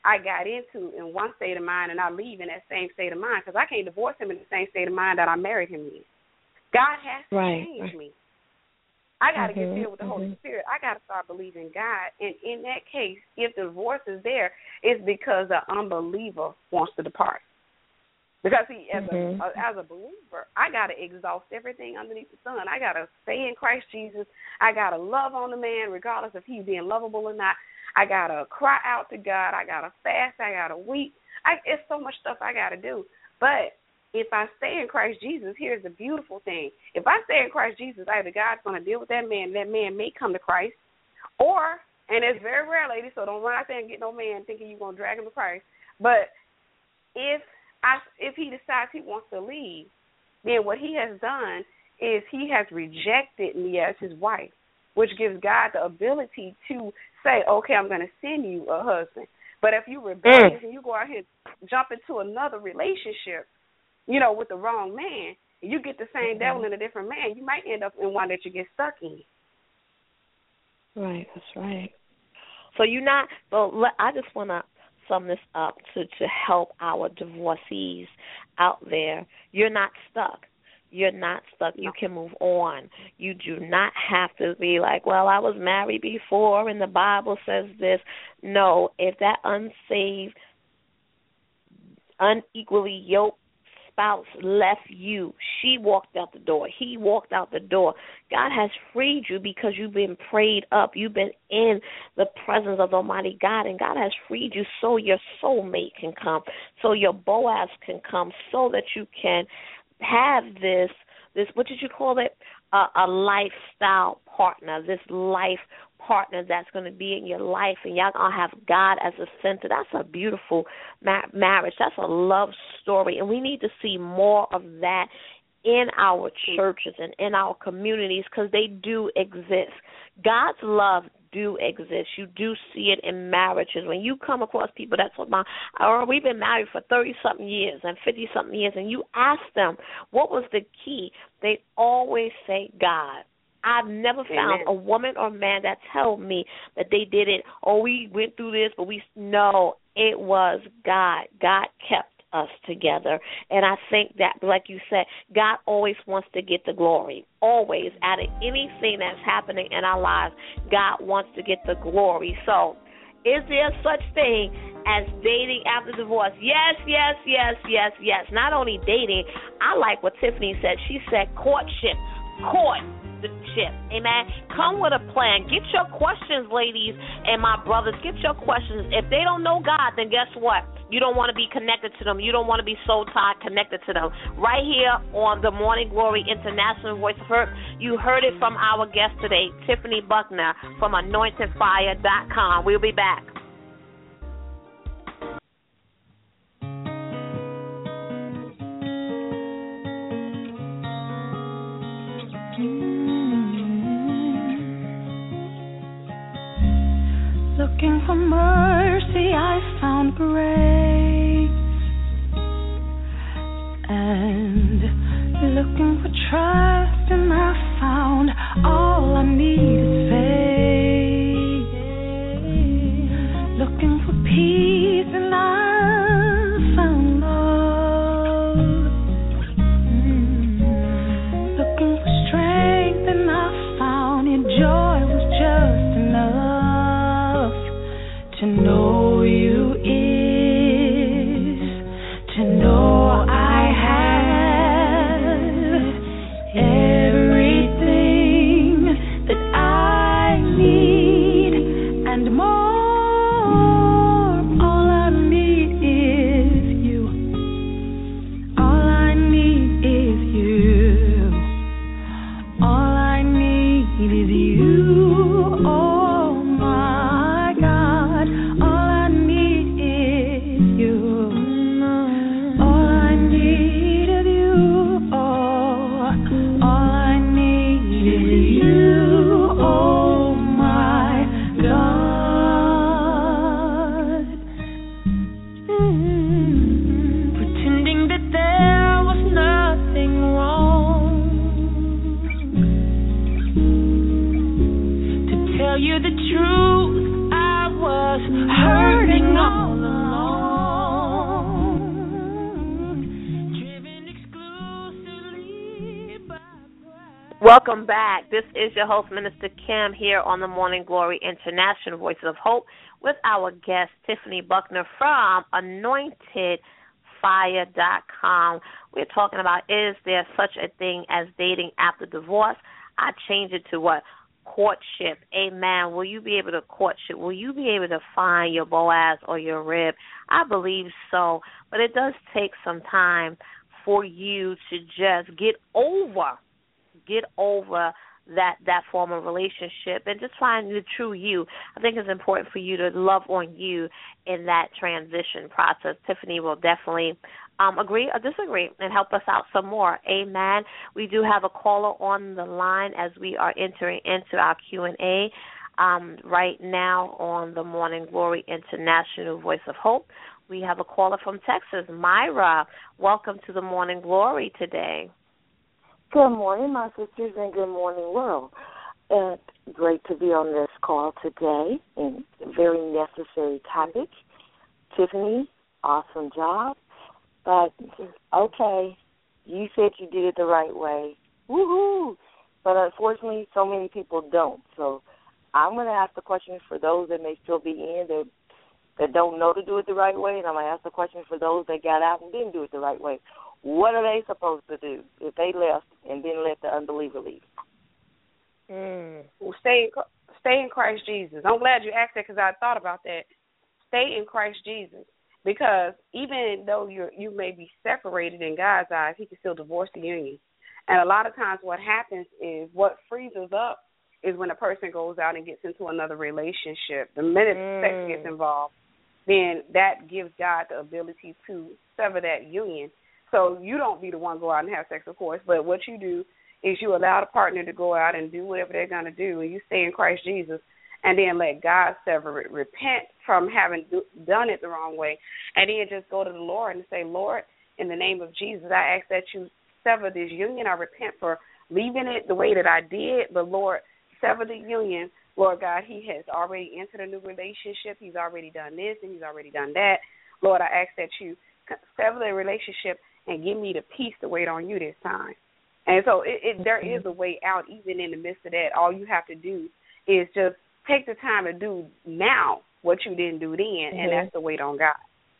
I got into in one state of mind and I leave in that same state of mind, because I can't divorce him in the same state of mind that I married him in. God has to right, change right. me. I got to mm-hmm, get filled with the mm-hmm. Holy Spirit. I got to start believing God. And in that case, if the divorce is there, it's because the unbeliever wants to depart. Because he, as mm-hmm. a as a believer, I got to exhaust everything underneath the sun. I got to stay in Christ Jesus. I got to love on the man regardless if he's being lovable or not. I got to cry out to God. I got to fast. I got to weep. I, it's so much stuff I got to do. But if I stay in Christ Jesus, here's the beautiful thing. If I stay in Christ Jesus, either God's going to deal with that man, that man may come to Christ, or, and it's very rare, ladies, so don't run out there and get no man thinking you're going to drag him to Christ. But if I, if he decides he wants to leave, then what he has done is he has rejected me as his wife, which gives God the ability to say, okay, I'm going to send you a husband. But if you rebellious mm. and you go out here and jump into another relationship, you know, with the wrong man, and you get the same mm-hmm. devil in a different man, you might end up in one that you get stuck in. Right, that's right. So you're not, so let, I just want to sum this up to, to help our divorcees out there. You're not stuck. You're not stuck. You can move on. You do not have to be like, well, I was married before and the Bible says this. No, if that unsaved, unequally yoked spouse left you, she walked out the door, he walked out the door, God has freed you because you've been prayed up. You've been in the presence of Almighty God, and God has freed you so your soulmate can come, so your Boaz can come, so that you can have this, this what did you call it, uh, a lifestyle partner, this life partner that's going to be in your life, and y'all going to have God as a center. That's a beautiful ma- marriage. That's a love story, and we need to see more of that in our churches and in our communities, because they do exist. God's love do exist. You do see it in marriages. When you come across people that talk about, oh, we've been married for thirty-something years and fifty-something years, and you ask them, what was the key? They always say God. I've never found Amen. a woman or man that told me that they did it, oh, we went through this, but we, no, it was God. God kept us together. And I think that, like you said, God always wants to get the glory. Always. Out of anything that's happening in our lives, God wants to get the glory. So is there such thing as dating after divorce? Yes, yes, yes, yes, yes. Not only dating, I like what Tiffany said. She said courtship. Court. Ship. Amen. Come with a plan. Get your questions, ladies and my brothers. Get your questions. If they don't know God, then guess what? You don't want to be connected to them. You don't want to be soul tied connected to them. Right here on the Morning Glory International Voice of Hope, you heard it from our guest today, Tiffany Buckner from anointed fire dot com. We'll be back. Looking for mercy, I found grace, and looking for trust, and I found all I need is faith. Looking for peace, and I found love. Mm. Looking for strength, and I found your joy was just enough. To know you is to know I have everything that I need and more. All I need is you. All I need is you. All I need is you. Oh, you the truth, I was hurting all along. Welcome back. This is your host, Minister Kim, here on the Morning Glory International Voices of Hope with our guest, Tiffany Buckner from anointed fire dot com. We're talking about, is there such a thing as dating after divorce? I changed it to what? Courtship. Amen. Will you be able to courtship? Will you be able to find your Boaz or your rib? I believe so. But it does take some time for you to just get over get over that that form of relationship and just find the true you. I think it's important for you to love on you in that transition process. Tiffany will definitely um, agree or disagree and help us out some more. Amen. We do have a caller on the line as we are entering into our Q and A um, right now on the Morning Glory International Voice of Hope. We have a caller from Texas, Myra. Welcome to the Morning Glory today. Good morning, my sisters, and good morning, world. Uh, great to be on this call today, and a very necessary topic. Tiffany, awesome job. But, okay, you said you did it the right way. Woohoo! But unfortunately, so many people don't. So I'm going to ask the question for those that may still be in that, that don't know to do it the right way, and I'm going to ask the question for those that got out and didn't do it the right way. What are they supposed to do if they left and then let the unbeliever leave? Mm. Well, stay, stay in Christ Jesus. I'm glad you asked that because I thought about that. Stay in Christ Jesus, because even though you you may be separated in God's eyes, He can still divorce the union. And a lot of times, what happens is what frees us up is when a person goes out and gets into another relationship. The minute mm. sex gets involved, then that gives God the ability to sever that union. So you don't be the one to go out and have sex, of course, but what you do is you allow the partner to go out and do whatever they're going to do, and you stay in Christ Jesus, and then let God sever it. Repent from having do, done it the wrong way, and then just go to the Lord and say, Lord, in the name of Jesus, I ask that you sever this union. I repent for leaving it the way that I did, but, Lord, sever the union. Lord God, he has already entered a new relationship. He's already done this, and he's already done that. Lord, I ask that you sever the relationship and give me the peace to wait on you this time. And so it, it, there is a way out even in the midst of that. All you have to do is just take the time to do now what you didn't do then, mm-hmm. and that's to wait on God.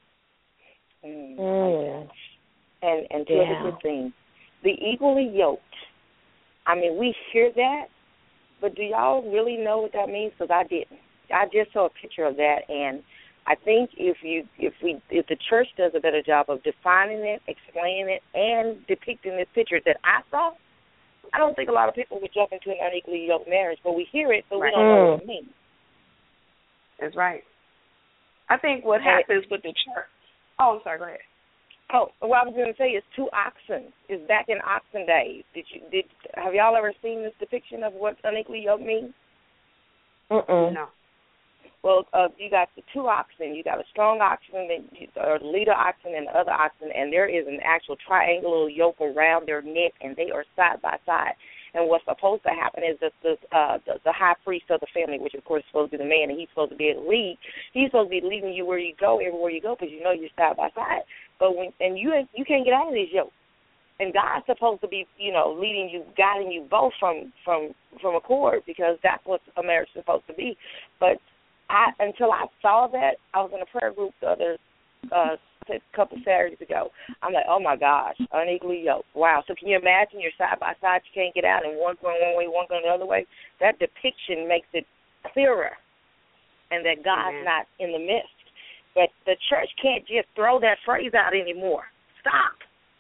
Mm. Mm. And, and here's yeah. the good thing. The equally yoked, I mean, we hear that, but do y'all really know what that means? Because I didn't. I just saw a picture of that, and I think if you if we if the church does a better job of defining it, explaining it, and depicting the picture that I saw, I don't think a lot of people would jump into an unequally yoked marriage. But we hear it, but right. we don't know what it means. That's right. I think what happens with the church. Oh, I'm sorry. Go ahead. Oh, what I was going to say is two oxen. It's back in oxen days. Did you did have y'all ever seen this depiction of what unequally yoked means? Mm-mm. No. Well, uh, you got the two oxen. You got a strong oxen, and you, or leader oxen, and the other oxen, and there is an actual triangular yoke around their neck, and they are side by side. And what's supposed to happen is that the, uh, the the high priest of the family, which of course is supposed to be the man, and he's supposed to be able to lead. He's supposed to be leading you where you go, everywhere you go, because you know you're side by side. But when and you you can't get out of this yoke. And God's supposed to be, you know, leading you, guiding you both from from from a cord, because that's what a marriage is supposed to be. But I, until I saw that, I was in a prayer group the other uh, a couple Saturdays ago. I'm like, oh, my gosh, unequally yoked. Wow. So can you imagine you're side by side, you can't get out, and one going one way, one going the other way? That depiction makes it clearer, and that God's Amen. Not in the midst. But the church can't just throw that phrase out anymore. Stop.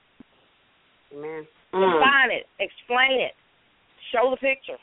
Amen. Define mm. it. Explain it. Show the picture.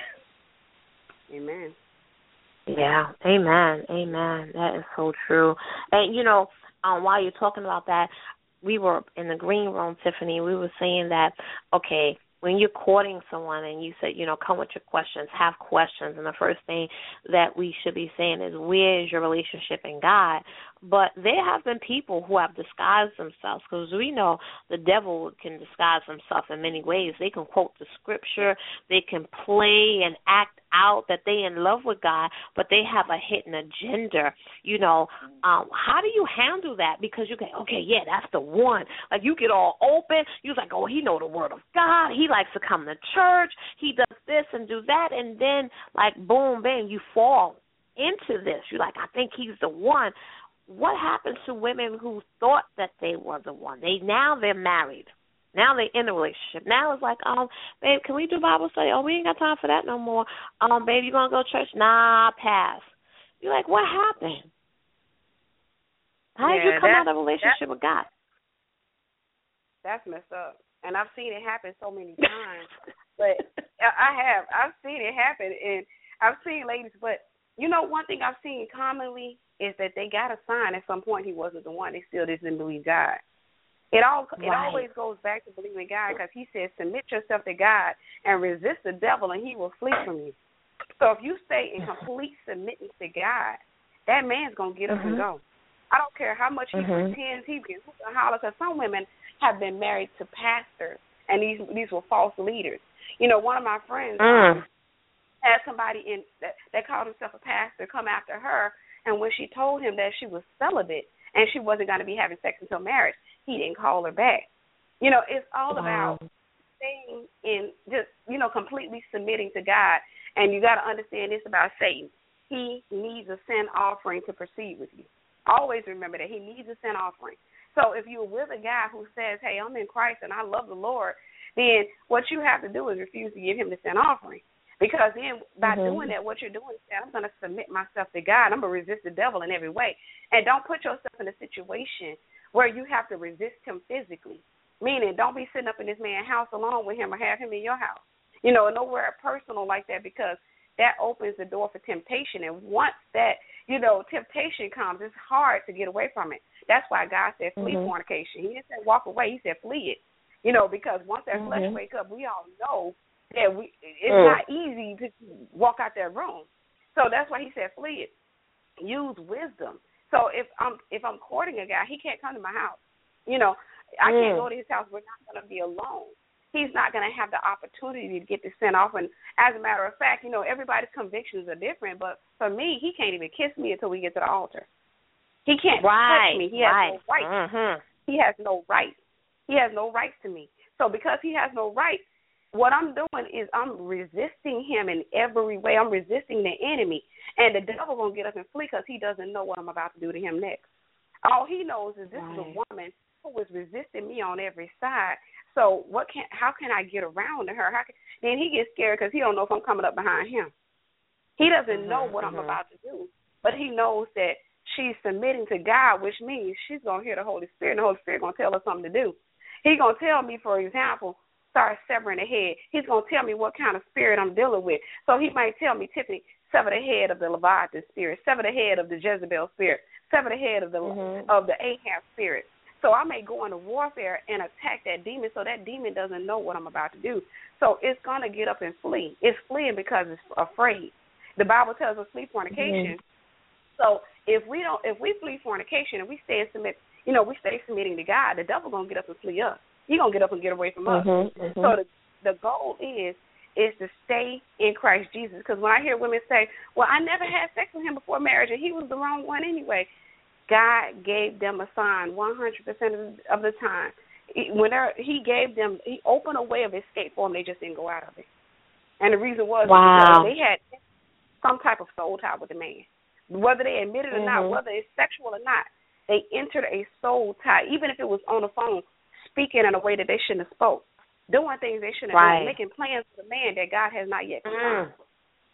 Amen. Yeah, amen, amen. That is so true. And, you know, um, while you're talking about that, we were in the green room, Tiffany, we were saying that, okay, when you're courting someone and you said, you know, come with your questions, have questions, and the first thing that we should be saying is, where is your relationship in God? But there have been people who have disguised themselves, because we know the devil can disguise himself in many ways. They can quote the scripture, they can play and act out that they in love with God, but they have a hidden agenda. You know, um, how do you handle that? Because you go, okay, yeah, that's the one. Like, you get all open. You're like, oh, he know the word of God. He likes to come to church. He does this and do that. And then, like, boom, bang, you fall into this. You're like, I think he's the one. What happens to women who thought that they were the one? They now they're married. Now they're in a relationship. Now it's like, um, babe, can we do Bible study? Oh, we ain't got time for that no more. Um, babe, you gonna go to church? Nah, pass. You're like, what happened? How yeah, did you come that, out of a relationship that, with God? That's messed up, and I've seen it happen so many times. But I have, I've seen it happen, and I've seen ladies. But you know, one thing I've seen commonly is that they got a sign at some point he wasn't the one. They still didn't believe God. It all it right. always goes back to believing God, because he says, submit yourself to God and resist the devil, and he will flee from you. So if you stay in complete submission to God, that man's going to get up mm-hmm. and go. I don't care how much he mm-hmm. pretends he can hoop and holler, because some women have been married to pastors, and these these were false leaders. You know, one of my friends mm. um, had somebody in that, that called himself a pastor come after her, and when she told him that she was celibate and she wasn't going to be having sex until marriage, he didn't call her back. You know, it's all wow. about staying in, just, you know, completely submitting to God. And you got to understand this about Satan. He needs a sin offering to proceed with you. Always remember that he needs a sin offering. So if you're with a guy who says, hey, I'm in Christ and I love the Lord, then what you have to do is refuse to give him the sin offering. Because then by mm-hmm. doing that, what you're doing is that I'm going to submit myself to God. I'm going to resist the devil in every way. And don't put yourself in a situation where you have to resist him physically. Meaning, don't be sitting up in this man's house alone with him or have him in your house. You know, nowhere personal like that, because that opens the door for temptation. And once that, you know, temptation comes, it's hard to get away from it. That's why God said flee mm-hmm. fornication. He didn't say walk away. He said flee it. You know, because once that mm-hmm. flesh wake up, we all know that we it's mm. not easy to walk out that room. So that's why he said flee it. Use wisdom. So if I'm if I'm courting a guy, he can't come to my house. You know, I mm. can't go to his house. We're not going to be alone. He's not going to have the opportunity to get this sent off. And as a matter of fact, you know, everybody's convictions are different. But for me, he can't even kiss me until we get to the altar. He can't right, touch me. He right. has no right. Mm-hmm. He has no right. He has no rights to me. So because he has no rights, what I'm doing is I'm resisting him in every way. I'm resisting the enemy. And the devil going to get up and flee because he doesn't know what I'm about to do to him next. All he knows is this right. is a woman who is resisting me on every side. So what can? How can I get around to her? How can, then he gets scared because he don't know if I'm coming up behind him. He doesn't mm-hmm, know what mm-hmm. I'm about to do. But he knows that she's submitting to God, which means she's going to hear the Holy Spirit, and the Holy Spirit going to tell her something to do. He's going to tell me, for example, start severing the head. He's going to tell me what kind of spirit I'm dealing with. So he might tell me, Tiffany, sever the head of the Leviathan spirit, sever the head of the Jezebel spirit, sever the head of the mm-hmm. of the Ahab spirit. So I may go into warfare and attack that demon so that demon doesn't know what I'm about to do. So it's going to get up and flee. It's fleeing because it's afraid. The Bible tells us flee fornication. Mm-hmm. So if we don't, if we flee fornication and we stay and submit, you know, we stay submitting to God, the devil going to get up and flee us. He's going to get up and get away from us. Mm-hmm, mm-hmm. So the, the goal is is to stay in Christ Jesus. Because when I hear women say, well, I never had sex with him before marriage, and he was the wrong one anyway, God gave them a sign one hundred percent of the time. When he gave them, he opened a way of escape for them. They just didn't go out of it. And the reason was wow. because they had some type of soul tie with the man. Whether they admit it or mm-hmm. not, whether it's sexual or not, they entered a soul tie, even if it was on the phone, speaking in a way that they shouldn't have spoke, doing things they shouldn't right. have done, making plans for the man that God has not yet confirmed. Mm.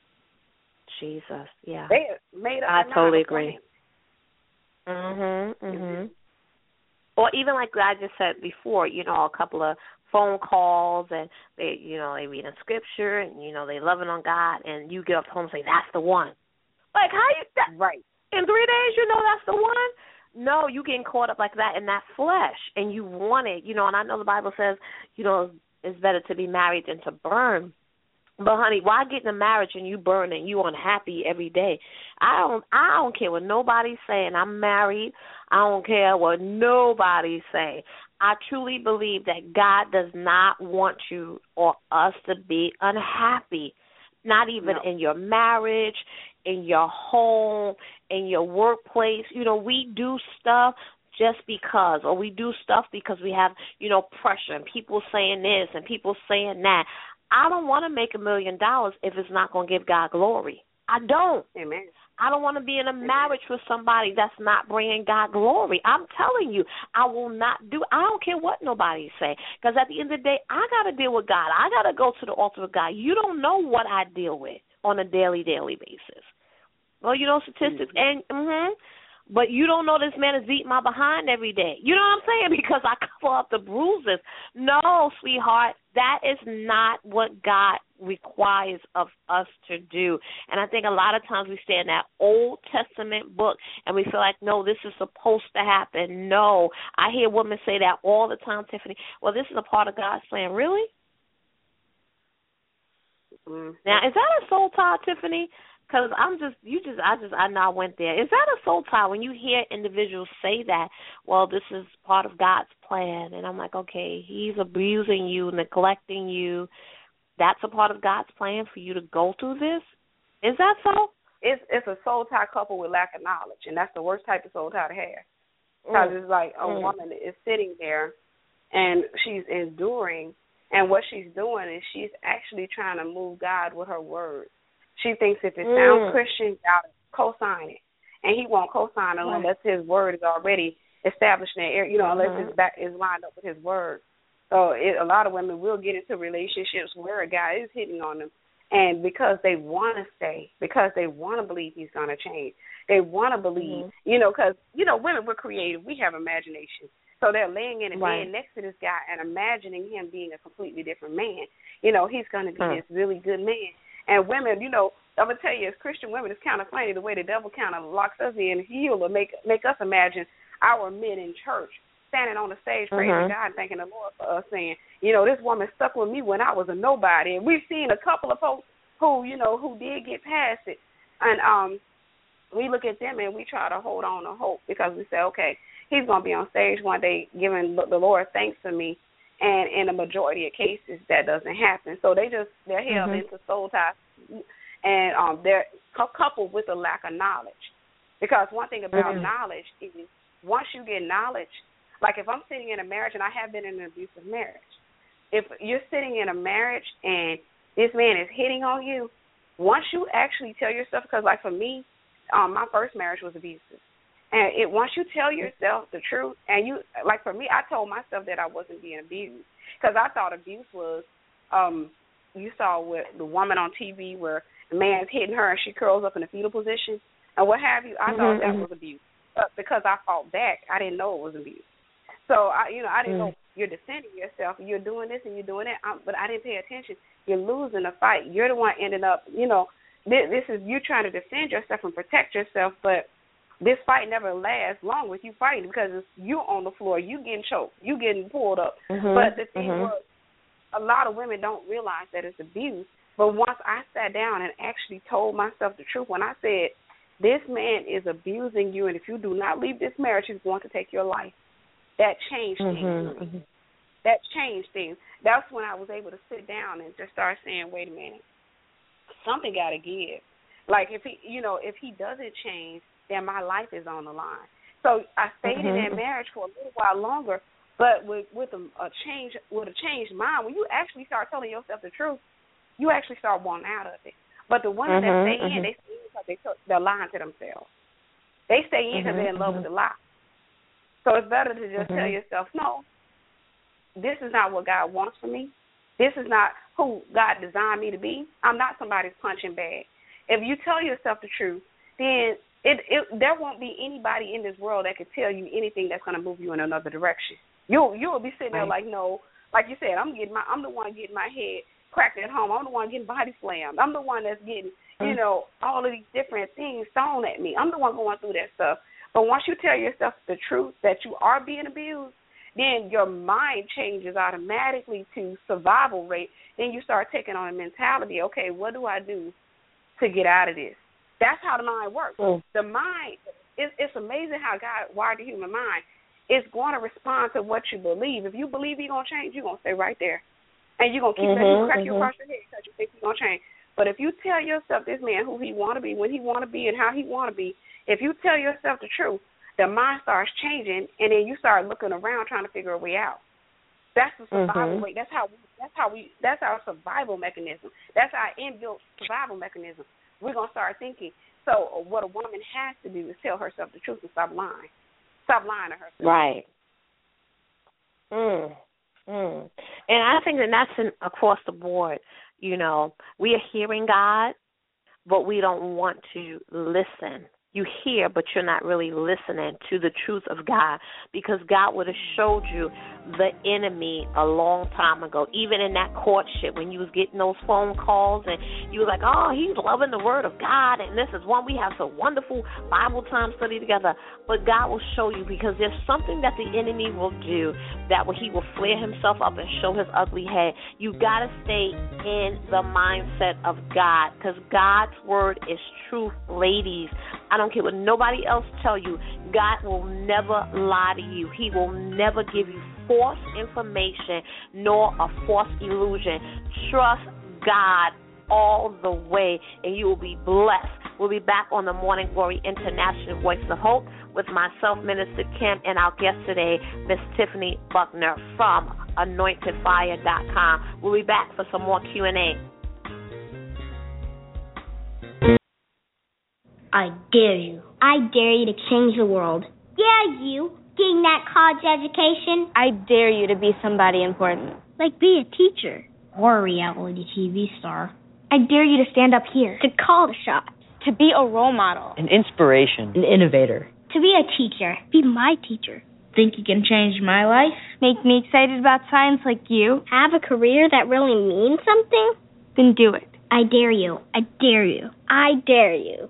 Jesus, yeah. They made up I their totally mind agree. Mhm, mhm. Mm-hmm. Or even like I just said before, you know, a couple of phone calls and they, you know, they read in scripture and you know they loving on God, and you get up home and say that's the one. Like how you that, right in three days you know that's the one? No, you getting caught up like that in that flesh, and you want it, you know. And I know the Bible says, you know, it's better to be married than to burn But honey, why get in a marriage and you burning, you unhappy every day? I don't I don't care what nobody's saying. I'm married. I don't care what nobody's saying. I truly believe that God does not want you or us to be unhappy. Not even no. in your marriage, in your home, in your workplace. You know, we do stuff just because, or we do stuff because we have, you know, pressure and people saying this and people saying that. I don't want to make a million dollars if it's not going to give God glory. I don't. Amen. I don't want to be in a marriage with somebody that's not bringing God glory. I'm telling you, I will not do. I don't care what nobody say, because at the end of the day, I got to deal with God. I got to go to the altar of God. You don't know what I deal with on a daily, daily basis. Well, you know statistics, mm-hmm. and mm-hmm, but you don't know this man is beating my behind every day. You know what I'm saying? Because I cover up the bruises. No, sweetheart, that is not what God requires of us to do. And I think a lot of times we stay in that Old Testament book and we feel like, no, this is supposed to happen. No. I hear women say that all the time, Tiffany. Well, this is a part of God's plan. Really? Mm-hmm. Now, is that a soul tie, Tiffany? Because I'm just, you just, I just, I know I went there. Is that a soul tie when you hear individuals say that, well, this is part of God's plan? And I'm like, okay, he's abusing you, neglecting you. That's a part of God's plan for you to go through this? Is that so? It's it's a soul tie coupled with lack of knowledge, and that's the worst type of soul tie to have. Because mm. it's like a mm. woman is sitting there, and she's enduring, and what she's doing is she's actually trying to move God with her words. She thinks if it sounds mm. Christian, God will co-sign it. And he won't co-sign it unless his word is already established in the area, you know, unless mm-hmm. his back is lined up with his word. So it, a lot of women will get into relationships where a guy is hitting on them. And because they want to stay, because they want to believe he's going to change, they want to believe, mm-hmm. you know, because, you know, women, we're creative. We have imagination. So they're laying in a right. bed next to this guy and imagining him being a completely different man. You know, he's going to be mm. this really good man. And women, you know, I'm going to tell you, as Christian women, it's kind of funny the way the devil kind of locks us in, he'll make make us imagine our men in church standing on the stage praising mm-hmm. God and thanking the Lord for us, saying, you know, this woman stuck with me when I was a nobody. And we've seen a couple of folks who, you know, who did get past it. And um, we look at them and we try to hold on to hope because we say, okay, he's going to be on stage one day giving the Lord thanks for me. And in a majority of cases, that doesn't happen. So they just, they're held mm-hmm. into soul ties. And um, they're coupled with a lack of knowledge. Because one thing about mm-hmm. knowledge is once you get knowledge, like if I'm sitting in a marriage, and I have been in an abusive marriage, if you're sitting in a marriage and this man is hitting on you, once you actually tell yourself, because like for me, um, my first marriage was abusive. And it once you tell yourself the truth, and you, like for me, I told myself that I wasn't being abused. Because I thought abuse was, um, you saw with the woman on T V where the man's hitting her and she curls up in a fetal position and what have you. I mm-hmm. thought that was abuse. But because I fought back, I didn't know it was abuse. So, I, you know, I didn't mm-hmm. know you're defending yourself. You're doing this and you're doing that. I'm, but I didn't pay attention. You're losing the fight. You're the one ending up, you know, this, this is you trying to defend yourself and protect yourself, but this fight never lasts long with you fighting because it's you on the floor, you getting choked, you getting pulled up. Mm-hmm. But the thing mm-hmm. was, a lot of women don't realize that it's abuse. But once I sat down and actually told myself the truth, when I said, this man is abusing you, and if you do not leave this marriage, he's going to take your life, that changed mm-hmm. things. Mm-hmm. That changed things. That's when I was able to sit down and just start saying, wait a minute, something got to give. Like if he, you know, if he doesn't change, then my life is on the line. So I stayed mm-hmm. in that marriage for a little while longer, but with with a, a change, with a changed mind, when you actually start telling yourself the truth, you actually start wanting out of it. But the women mm-hmm, that stay mm-hmm. in, they stay in because they took, they're lying to themselves. They stay in because mm-hmm, they're in love mm-hmm. with the lie. So it's better to just mm-hmm. tell yourself, no, this is not what God wants for me. This is not who God designed me to be. I'm not somebody's punching bag. If you tell yourself the truth, then it, it there won't be anybody in this world that could tell you anything that's going to move you in another direction. You'll you'll be sitting there like, no, like you said, I'm getting my I'm the one getting my head cracked at home. I'm the one getting body slammed. I'm the one that's getting, you know, all of these different things thrown at me. I'm the one going through that stuff. But once you tell yourself the truth that you are being abused, then your mind changes automatically to survival rate. Then you start taking on a mentality, okay, what do I do to get out of this? That's how the mind works. Mm. The mind, it, it's amazing how God wired the human mind. It's going to respond to what you believe. If you believe he's going to change, you're going to stay right there. And you're going to keep mm-hmm, letting him crack mm-hmm. you across your head because you think he's going to change. But if you tell yourself this man who he want to be, when he want to be, and how he want to be, if you tell yourself the truth, the mind starts changing, and then you start looking around trying to figure a way out. That's the survival mm-hmm. way. That's how. That's how we. That's our survival mechanism. That's our inbuilt survival mechanism. We're gonna start thinking. So what a woman has to do is tell herself the truth and stop lying. Stop lying to herself. Right. Mm. Mm. And I think that that's in, across the board. You know, we are hearing God, but we don't want to listen. You hear, but you're not really listening to the truth of God, because God would have showed you the enemy a long time ago, even in that courtship when you was getting those phone calls and you was like, oh, he's loving the word of God, and this is one we have so wonderful Bible time study together. But God will show you, because there's something that the enemy will do that he will flare himself up and show his ugly head. You got to stay in the mindset of God, because God's word is truth, ladies. I don't care what nobody else tell you. God will never lie to you. He will never give you false information nor a false illusion. Trust God all the way, and you will be blessed. We'll be back on the Morning Glory International Voice of Hope with myself, Minister Kim, and our guest today, Miss Tiffany Buckner from anointed fire dot com. We'll be back for some more Q and A. I dare you. I dare you to change the world. Dare you, getting that college education. I dare you to be somebody important. Like be a teacher. Or a reality T V star. I dare you to stand up here. To call the shots. To be a role model. An inspiration. An innovator. To be a teacher. Be my teacher. Think you can change my life? Make me excited about science like you? Have a career that really means something? Then do it. I dare you. I dare you. I dare you.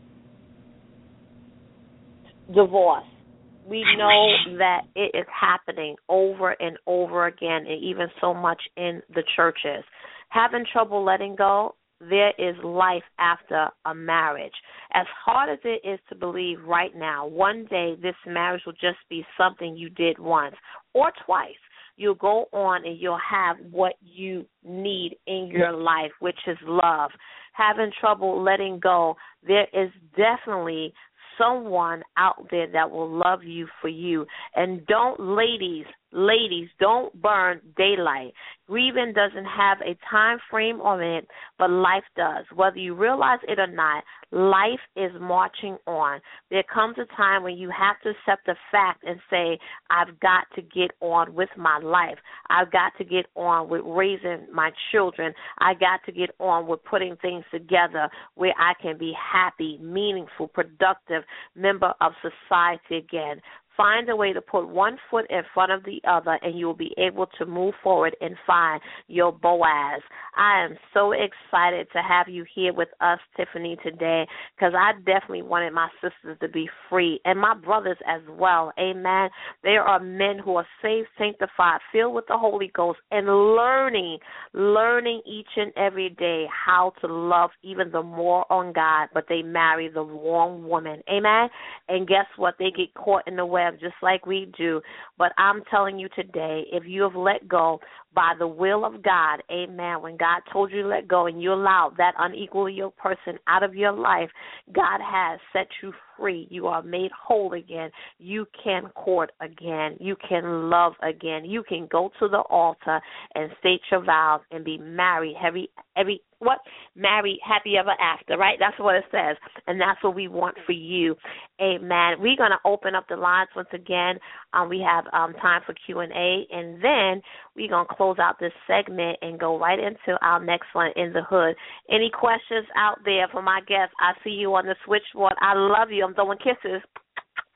Divorce. We know that it is happening over and over again, and even so much in the churches. Having trouble letting go, there is life after a marriage. As hard as it is to believe right now, one day this marriage will just be something you did once or twice. You'll go on and you'll have what you need in your life, which is love. Having trouble letting go, there is definitely someone out there that will love you for you. And don't, ladies, ladies, don't burn daylight. Grieving doesn't have a time frame on it, but life does. Whether you realize it or not, life is marching on. There comes a time when you have to accept the fact and say, I've got to get on with my life. I've got to get on with raising my children. I got to get on with putting things together where I can be happy, meaningful, productive member of society again. Find a way to put one foot in front of the other, and you will be able to move forward and find your Boaz. I am so excited to have you here with us, Tiffany, today, because I definitely wanted my sisters to be free, and my brothers as well. Amen. There are men who are saved, sanctified, filled with the Holy Ghost, and learning, learning each and every day how to love even the more on God, but they marry the wrong woman. Amen. And guess what? They get caught in the web just like we do. But I'm telling you today, if you have let go by the will of God, amen, when God told you to let go and you allowed that unequally yoked person out of your life, God has set you free. You are made whole again. You can court again. You can love again. You can go to the altar and state your vows and be married heavy, every what? Married, happy ever after, right? That's what it says, and that's what we want for you. Amen. We're going to open up the lines once again. Um, we have um, time for Q and A, and then we're going to close out this segment and go right into our next one, In the Hood. Any questions out there for my guests? I see you on the switchboard. I love you. I'm throwing kisses.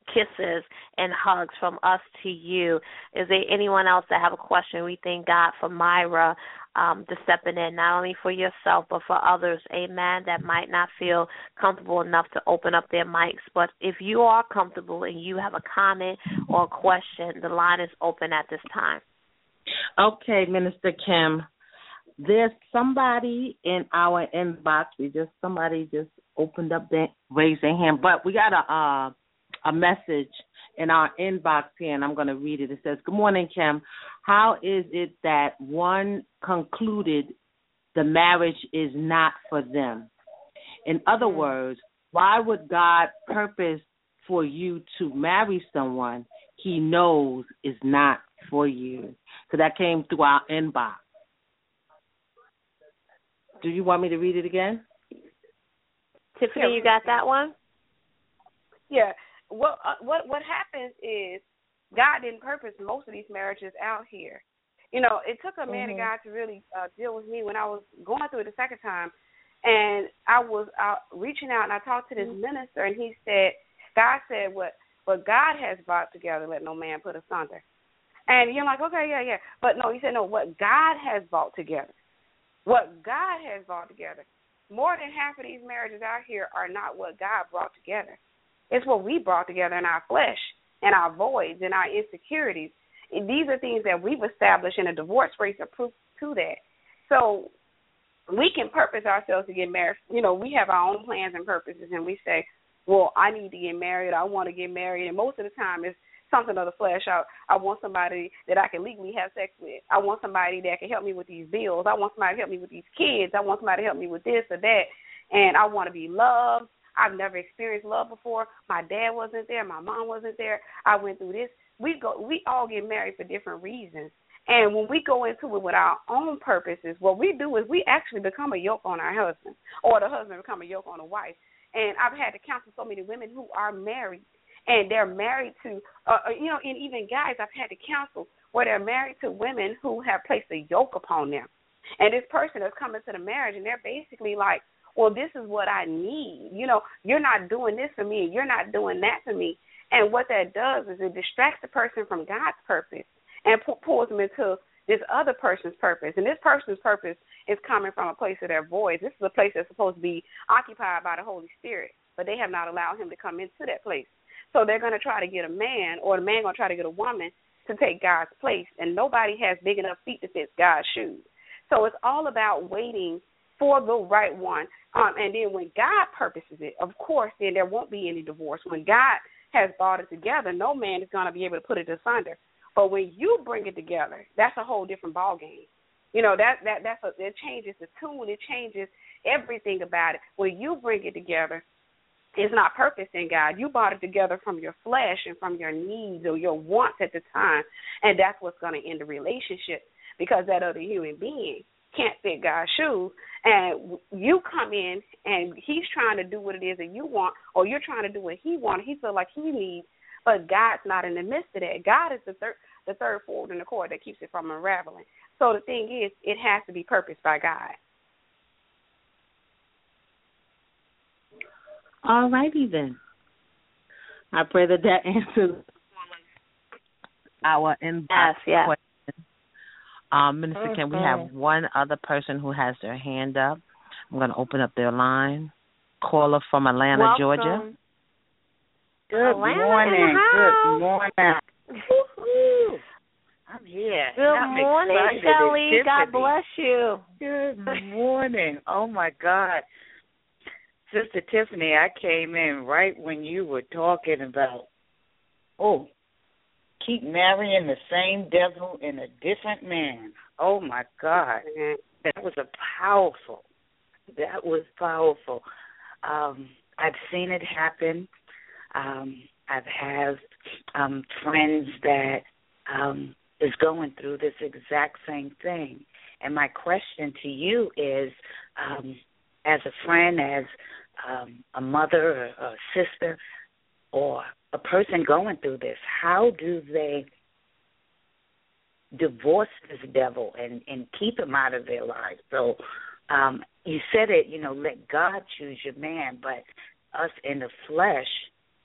kisses and hugs from us to you. Is there anyone else that have a question? We thank God for Myra um, to stepping in, not only for yourself but for others, amen, that might not feel comfortable enough to open up their mics. But if you are comfortable and you have a comment or a question, the line is open at this time. Okay, Minister Kim. There's somebody in our inbox. We just somebody just opened up, their, raised their hand. But we got a uh, a message in our inbox here, and I'm going to read it. It says, "Good morning, Kim. How is it that one concluded the marriage is not for them? In other words, why would God purpose for you to marry someone He knows is not for you?" So that came through our inbox. Do you want me to read it again? Tiffany, you got that one? Yeah. What uh, what what happens is God didn't purpose most of these marriages out here. You know, it took a man Mm-hmm. of God to really uh, deal with me when I was going through it the second time, and I was out reaching out and I talked to this Mm-hmm. minister, and he said, God said, "What what God has brought together, let no man put asunder." And you're like, okay, yeah, yeah, but no, he said, no, what God has brought together. What God has brought together. More than half of these marriages out here are not what God brought together. It's what we brought together in our flesh and our voids and our insecurities. And these are things that we've established, and a divorce rates are proof to that. So we can purpose ourselves to get married. You know, we have our own plans and purposes, and we say, well, I need to get married. I want to get married. And most of the time it's something of the flesh. I, I want somebody that I can legally have sex with. I want somebody that can help me with these bills. I want somebody to help me with these kids. I want somebody to help me with this or that. And I want to be loved. I've never experienced love before. My dad wasn't there. My mom wasn't there. I went through this. We go. We all get married for different reasons. And when we go into it with our own purposes, what we do is we actually become a yoke on our husband, or the husband become a yoke on the wife. And I've had to counsel so many women who are married, and they're married to, uh, you know, and even guys I've had to counsel where they're married to women who have placed a yoke upon them. And this person has come into the marriage, and they're basically like, well, this is what I need. You know, you're not doing this for me. You're not doing that for me. And what that does is it distracts the person from God's purpose and pu- pulls them into this other person's purpose. And this person's purpose is coming from a place of their voice. This is a place that's supposed to be occupied by the Holy Spirit, but they have not allowed him to come into that place. So they're going to try to get a man, or the man going to try to get a woman to take God's place, and nobody has big enough feet to fit God's shoes. So it's all about waiting for the right one. Um, and then when God purposes it, of course, then there won't be any divorce. When God has brought it together, no man is going to be able to put it asunder. But when you bring it together, that's a whole different ball game. You know, that that that's a, it changes the tune. It changes everything about it. When you bring it together, it's not purpose in God. You brought it together from your flesh and from your needs or your wants at the time, and that's what's going to end the relationship, because that other human being can't fit God's shoes, and you come in and he's trying to do what it is that you want, or you're trying to do what he wants, he feels like he needs, but God's not in the midst of that. God is the third the third fold in the cord that keeps it from unraveling. So the thing is, it has to be purposed by God. All righty then. I pray that that answers our inbox yes, yes. question. Um, Minister mm-hmm. Kim, we have one other person who has their hand up. I'm going to open up their line. Caller from Atlanta, Welcome. Georgia. Good Atlanta morning. Good morning. Woo-hoo. I'm here. Good I'm morning, Shelly. God bless you. Good morning. Oh, my God. Sister Tiffany, I came in right when you were talking about, oh, keep marrying the same devil in a different man. Oh, my God. That was a powerful, that was powerful. Um, I've seen it happen. Um, I've had um, friends that um, is going through this exact same thing. And my question to you is, um, as a friend, as um, a mother or a sister or a person going through this, how do they divorce this devil and, and keep him out of their lives? So um, you said it, you know, let God choose your man, but us in the flesh,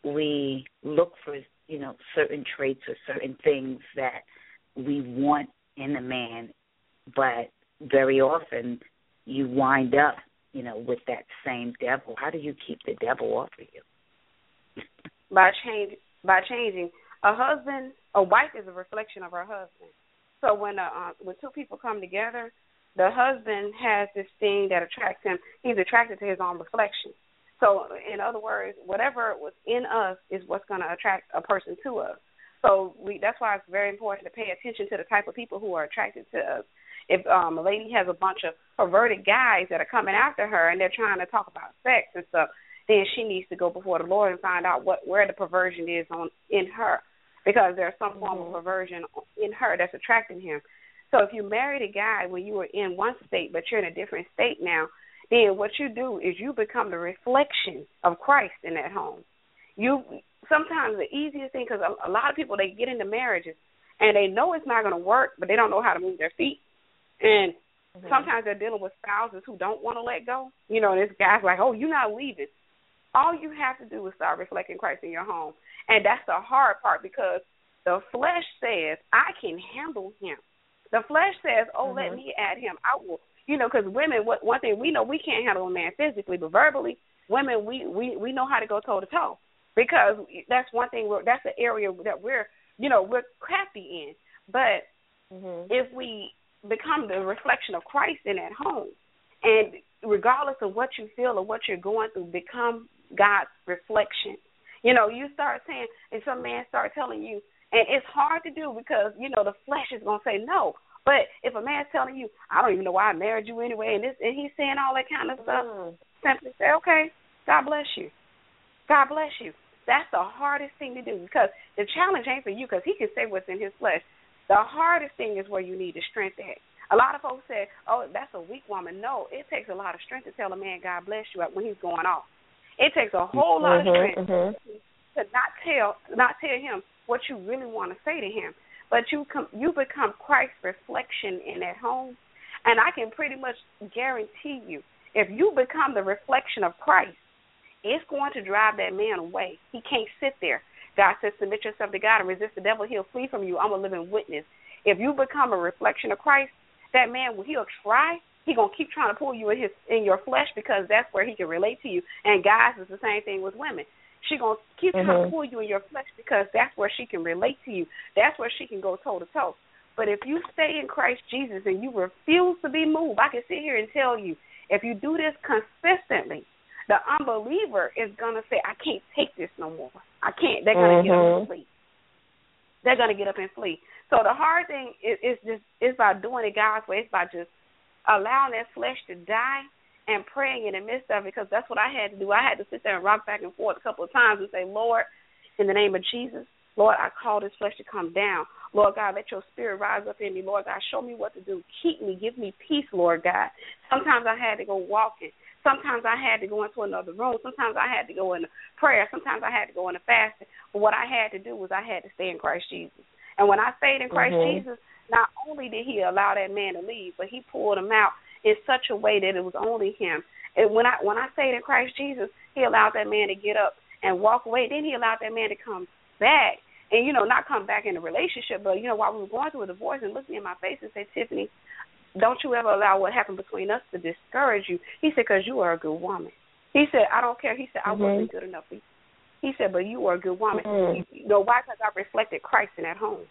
we look for, you know, certain traits or certain things that we want in a man, but very often you wind up, you know, with that same devil. How do you keep the devil off of you? By change, by changing. A husband, a wife is a reflection of her husband. So when uh, uh, when two people come together, the husband has this thing that attracts him. He's attracted to his own reflection. So in other words, whatever was in us is what's going to attract a person to us. So we, that's why it's very important to pay attention to the type of people who are attracted to us. If um, a lady has a bunch of perverted guys that are coming after her and they're trying to talk about sex and stuff, then she needs to go before the Lord and find out what where the perversion is on in her, because there's some form mm-hmm. of perversion in her that's attracting him. So if you married a guy when you were in one state but you're in a different state now, then what you do is you become the reflection of Christ in that home. You sometimes the easiest thing, because a, a lot of people, they get into marriages and they know it's not going to work, but they don't know how to move their feet. And mm-hmm. sometimes they're dealing with spouses who don't want to let go. You know, this guy's like, oh, you're not leaving. All you have to do is start reflecting Christ in your home. And that's the hard part, because the flesh says, I can handle him. The flesh says, oh, mm-hmm. let me at him. I will. You know, because women, what, one thing we know, we can't handle a man physically, but verbally, women, we, we, we know how to go toe-to-toe, because that's one thing, we're, that's the area that we're, you know, we're crafty in. But mm-hmm. if we become the reflection of Christ in that home, and regardless of what you feel or what you're going through, become God's reflection. You know, you start saying, and some man start telling you, and it's hard to do because, you know, the flesh is going to say no. But if a man's telling you, I don't even know why I married you anyway, and this, and he's saying all that kind of stuff, mm. simply say, okay, God bless you. God bless you. That's the hardest thing to do, because the challenge ain't for you, because he can say what's in his flesh. The hardest thing is where you need the strength at. A lot of folks say, oh, that's a weak woman. No, it takes a lot of strength to tell a man God bless you when he's going off. It takes a whole lot mm-hmm, of strength mm-hmm. to not tell not tell him what you really want to say to him. But you com- you become Christ's reflection in that home. And I can pretty much guarantee you, if you become the reflection of Christ, it's going to drive that man away. He can't sit there. God says, submit yourself to God and resist the devil. He'll flee from you. I'm a living witness. If you become a reflection of Christ, that man, he'll try. He's going to keep trying to pull you in his in your flesh, because that's where he can relate to you. And guys, it's the same thing with women. She's going to keep mm-hmm. trying to pull you in your flesh, because that's where she can relate to you. That's where she can go toe-to-toe. But if you stay in Christ Jesus and you refuse to be moved, I can sit here and tell you, if you do this consistently, the unbeliever is going to say, I can't take this no more. I can't. They're going to mm-hmm. get up and flee. They're going to get up and flee. So the hard thing is, is just is by doing it God's way. It's by just allowing that flesh to die and praying in the midst of it, because that's what I had to do. I had to sit there and rock back and forth a couple of times and say, Lord, in the name of Jesus, Lord, I call this flesh to come down. Lord God, let your spirit rise up in me. Lord God, show me what to do. Keep me. Give me peace, Lord God. Sometimes I had to go walking. Sometimes I had to go into another room. Sometimes I had to go into prayer. Sometimes I had to go into fasting. But what I had to do was I had to stay in Christ Jesus. And when I stayed in Christ mm-hmm. Jesus, not only did he allow that man to leave, but he pulled him out in such a way that it was only him. And when I when I stayed in Christ Jesus, he allowed that man to get up and walk away. Then he allowed that man to come back. And, you know, not come back in a relationship, but, you know, while we were going through a divorce, and looked me in my face and said, Tiffany, don't you ever allow what happened between us to discourage you. He said, because you are a good woman. He said, I don't care. He said, I mm-hmm. wasn't good enough for you. He said, but you are a good woman. Mm-hmm. You, you know why? Because I reflected Christ in that home.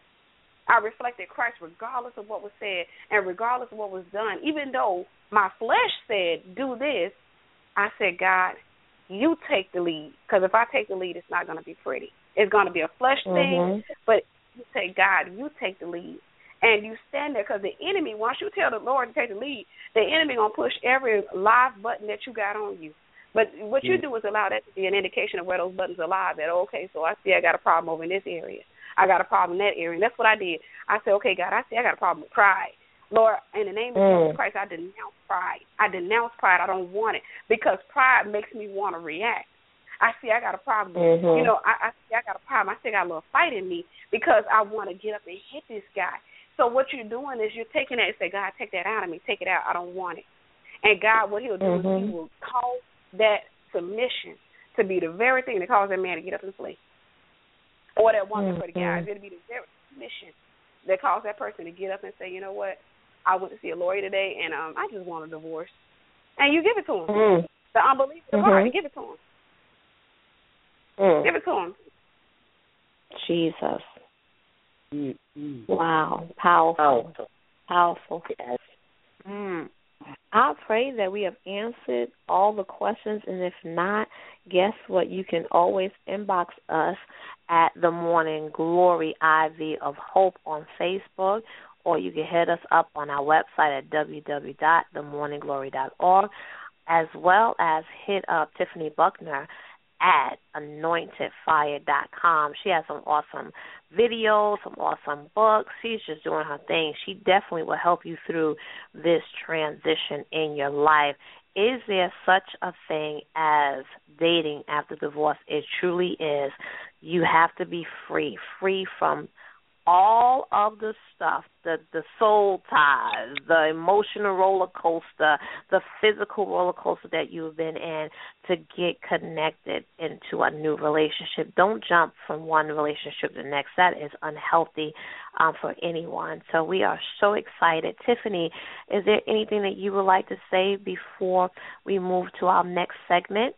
I reflected Christ regardless of what was said and regardless of what was done. Even though my flesh said, do this, I said, God, you take the lead. Because if I take the lead, it's not going to be pretty. It's going to be a flesh thing. Mm-hmm. But you say, God, you take the lead. And you stand there, because the enemy, once you tell the Lord to take the lead, the enemy going to push every live button that you got on you. But what you do is allow that to be an indication of where those buttons are live. That, okay, so I see I got a problem over in this area. I got a problem in that area. And that's what I did. I said, okay, God, I see I got a problem with pride. Lord, in the name of mm. Jesus Christ, I denounce pride. I denounce pride. I don't want it, because pride makes me want to react. I see I got a problem. Mm-hmm. You know, I, I see I got a problem. I still got a little fight in me because I want to get up and hit this guy. So what you're doing is you're taking that and say, God, take that out of me. Take it out. I don't want it. And God, what he'll do mm-hmm. is he will cause that submission to to be the very thing that caused that man to get up and flee. Or that woman mm-hmm. for the guys. It'll be the very mission that caused that person to get up and say, you know what, I went to see a lawyer today, and um, I just want a divorce. And you give it to him. Mm-hmm. The unbelief of the heart, you give it to him. Mm. Give it to him. Jesus. Mm-hmm. Wow. Powerful. Powerful. Powerful. Yes. Mm. I pray that we have answered all the questions, and if not, guess what? You can always inbox us at The Morning Glory I V of Hope on Facebook, or you can hit us up on our website at w w w dot the morning glory dot org, as well as hit up Tiffany Buckner at anointed fire dot com. She has some awesome videos, some awesome books. She's just doing her thing. She definitely will help you through this transition in your life. Is there such a thing as dating after divorce? It truly is. You have to be free, free from all of the stuff, the, the soul ties, the emotional roller coaster, the physical roller coaster that you've been in, to get connected into a new relationship. Don't jump from one relationship to the next. That is unhealthy um, for anyone. So we are so excited. Tiffany, is there anything that you would like to say before we move to our next segment?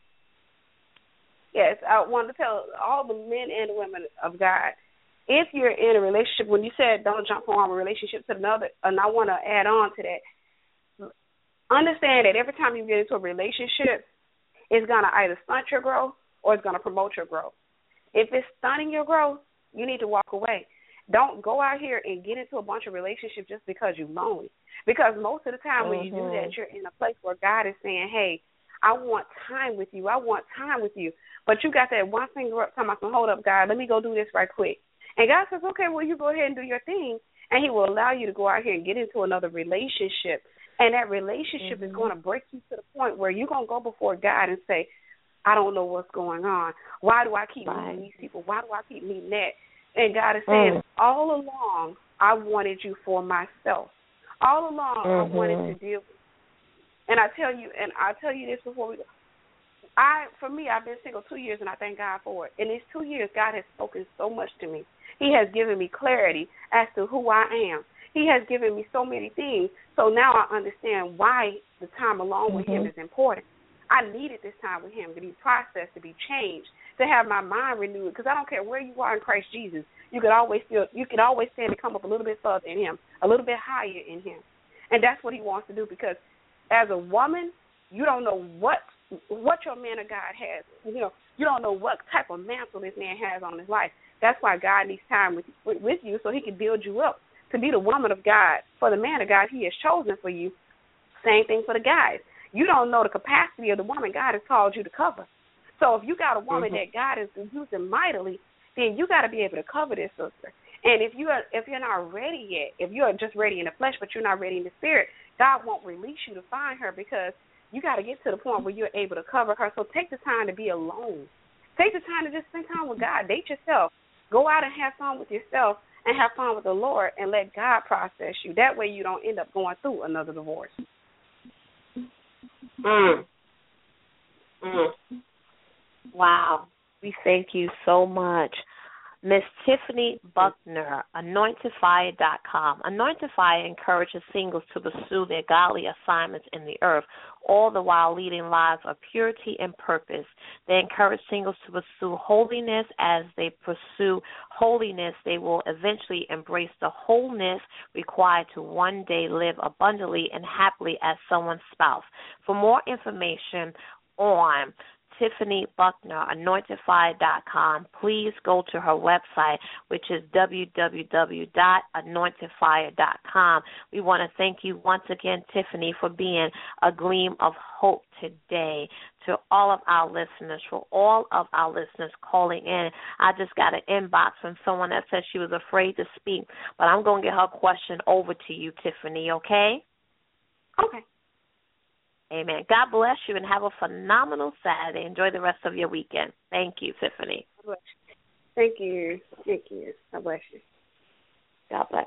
Yes, I want to tell all the men and women of God, if you're in a relationship, when you said don't jump from one relationship to another, and I want to add on to that, understand that every time you get into a relationship, it's going to either stunt your growth or it's going to promote your growth. If it's stunting your growth, you need to walk away. Don't go out here and get into a bunch of relationships just because you're lonely. Because most of the time when mm-hmm. you do that, you're in a place where God is saying, hey, I want time with you. I want time with you. But you got that one finger up talking about, hold up, God, let me go do this right quick. And God says, okay, well, you go ahead and do your thing, and he will allow you to go out here and get into another relationship. And that relationship mm-hmm. is going to break you to the point where you're going to go before God and say, I don't know what's going on. Why do I keep right. meeting these people? Why do I keep meeting that? And God is saying, mm. all along, I wanted you for myself. All along, mm-hmm. I wanted to deal with you. And I tell you, and I'll tell you this before we go. I, for me, I've been single two years, and I thank God for it. In these two years, God has spoken so much to me. He has given me clarity as to who I am. He has given me so many things. So now I understand why the time alone with mm-hmm. him is important. I needed this time with him to be processed, to be changed, to have my mind renewed. Because I don't care where you are in Christ Jesus, you could always feel, you could always stand to come up a little bit further in him, a little bit higher in him. And that's what he wants to do. Because as a woman, you don't know what what your man of God has. You know, you don't know what type of mantle this man has on his life. That's why God needs time with, with, with you so he can build you up to be the woman of God. For the man of God he has chosen for you, same thing for the guys. You don't know the capacity of the woman God has called you to cover. So if you got a woman mm-hmm. that God is using mightily, then you got to be able to cover this sister. And if you are, if you're not ready yet, if you're just ready in the flesh but you're not ready in the spirit, God won't release you to find her, because you got to get to the point where you're able to cover her. So take the time to be alone. Take the time to just spend time with God. Date yourself. Go out and have fun with yourself and have fun with the Lord, and let God process you. That way you don't end up going through another divorce. Mm. Mm. Wow. We thank you so much. Miss Tiffany Buckner, anointed fire dot com. Anointed Fire encourages singles to pursue their godly assignments in the earth, all the while leading lives of purity and purpose. They encourage singles to pursue holiness. As they pursue holiness, they will eventually embrace the wholeness required to one day live abundantly and happily as someone's spouse. For more information on Tiffany Buckner, anointed fire dot com, please go to her website, which is w w w dot anointed fire dot com. We want to thank you once again, Tiffany, for being a gleam of hope today to all of our listeners, for all of our listeners calling in. I just got an inbox from someone that said she was afraid to speak, but I'm going to get her question over to you, Tiffany, okay? Okay. Amen. God bless you and have a phenomenal Saturday. Enjoy the rest of your weekend. Thank you, Tiffany. God bless you. Thank you. Thank you. God bless you. God bless.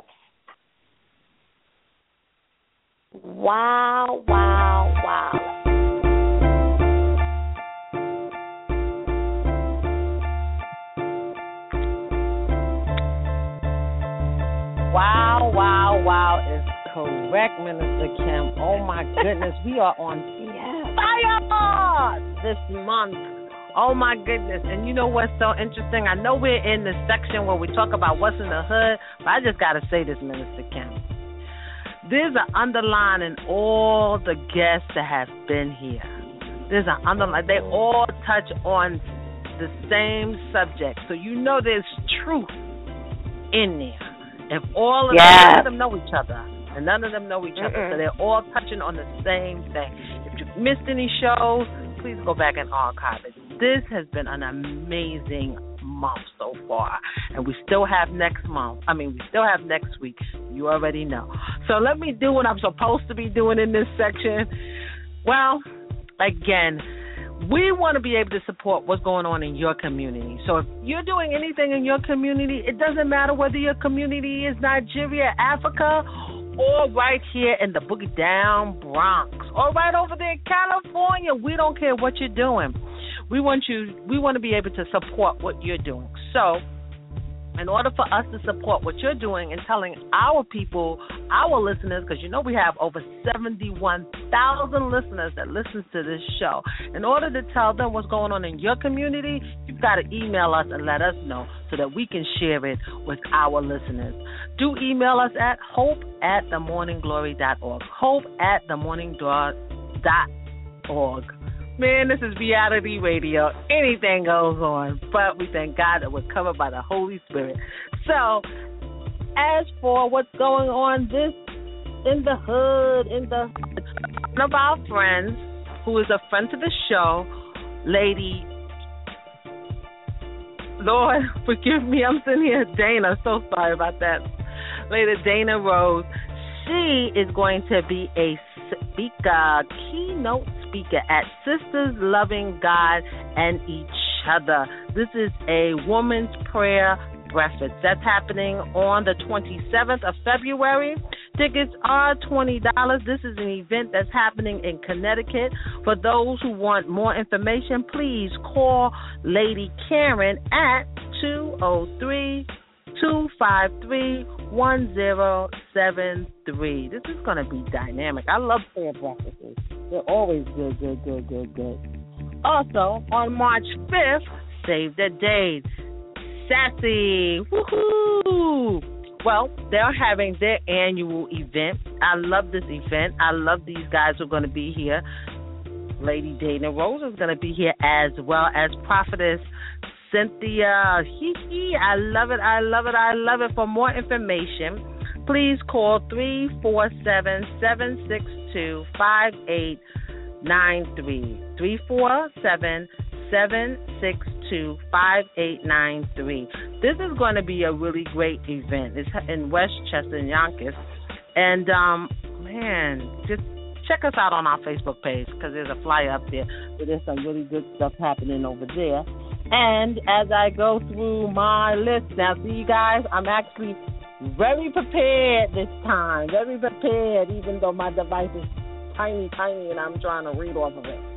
Wow, wow, wow. correct, Minister Kim. Oh, my goodness. We are on Yeah. fire this month. Oh, my goodness. And you know what's so interesting? I know we're in the section where we talk about what's in the hood, but I just got to say this, Minister Kim. There's an underline in all the guests that have been here. There's an underline. They all touch on the same subject. So you know there's truth in there. If all of Yes. them, none of them know each other, and none of them know each other, Mm-mm. so they're all touching on the same thing. If you've missed any shows, please go back and archive it. This has been an amazing month so far, and we still have next month. I mean, we still have next week. You already know. So let me do what I'm supposed to be doing in this section. Well, again, we want to be able to support what's going on in your community. So if you're doing anything in your community, it doesn't matter whether your community is Nigeria, Africa, or right here in the Boogie Down Bronx, or right over there in California. We don't care what you're doing. We want you. We want to be able to support what you're doing. So, in order for us to support what you're doing and telling our people, our listeners, because you know we have over seventy-one thousand listeners that listen to this show. In order to tell them what's going on in your community, you've got to email us and let us know so that we can share it with our listeners. Do email us at hope at the morning glory dot org. Hope at the morning dot org. Man, this is reality radio. Anything goes on, but we thank God that we're covered by the Holy Spirit. So, as for what's going on this in the hood, in the one of our friends who is a friend to the show, Lady, Lord, forgive me, I'm sitting here, Dana, so sorry about that. Lady Dana Rose, she is going to be a speaker, keynote speaker at Sisters Loving God and Each Other. This is a woman's prayer breakfast. That's happening on the twenty-seventh of February. Tickets are twenty dollars. This is an event that's happening in Connecticut. For those who want more information, please call Lady Karen at two oh three, two five three, one oh seven three. This is going to be dynamic. I love prayer breakfasts. They're always good, good, good, good, good. Also, on March fifth, save the date. Sassy. Woohoo! Well, they're having their annual event. I love this event. I love these guys who are going to be here. Lady Dana Rose is going to be here, as well as Prophetess Cynthia. Hee hee. I love it. I love it. I love it. For more information, please call three four seven, seven six two, five eight nine three. three four seven, seven six two, five eight nine three. This is going to be a really great event. It's in Westchester, Yonkers. And, um, man, just check us out on our Facebook page, because there's a flyer up there. So there's some really good stuff happening over there. And as I go through my list, now, see, you guys, I'm actually very prepared this time. Very prepared, even though my device is tiny, tiny, and I'm trying to read off of it.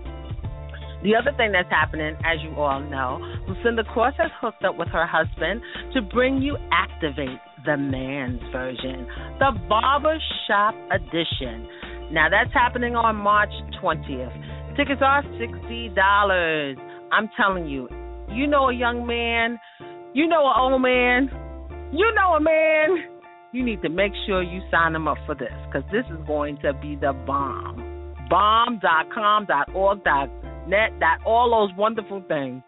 The other thing that's happening, as you all know, Lucinda Cross has hooked up with her husband to bring you Activate, the man's version, the barbershop edition. Now, that's happening on March twentieth. Tickets are sixty dollars. I'm telling you, you know a young man, you know an old man, you know a man, you need to make sure you sign them up for this, because this is going to be the bomb. bomb dot com dot org dot net, that all those wonderful things.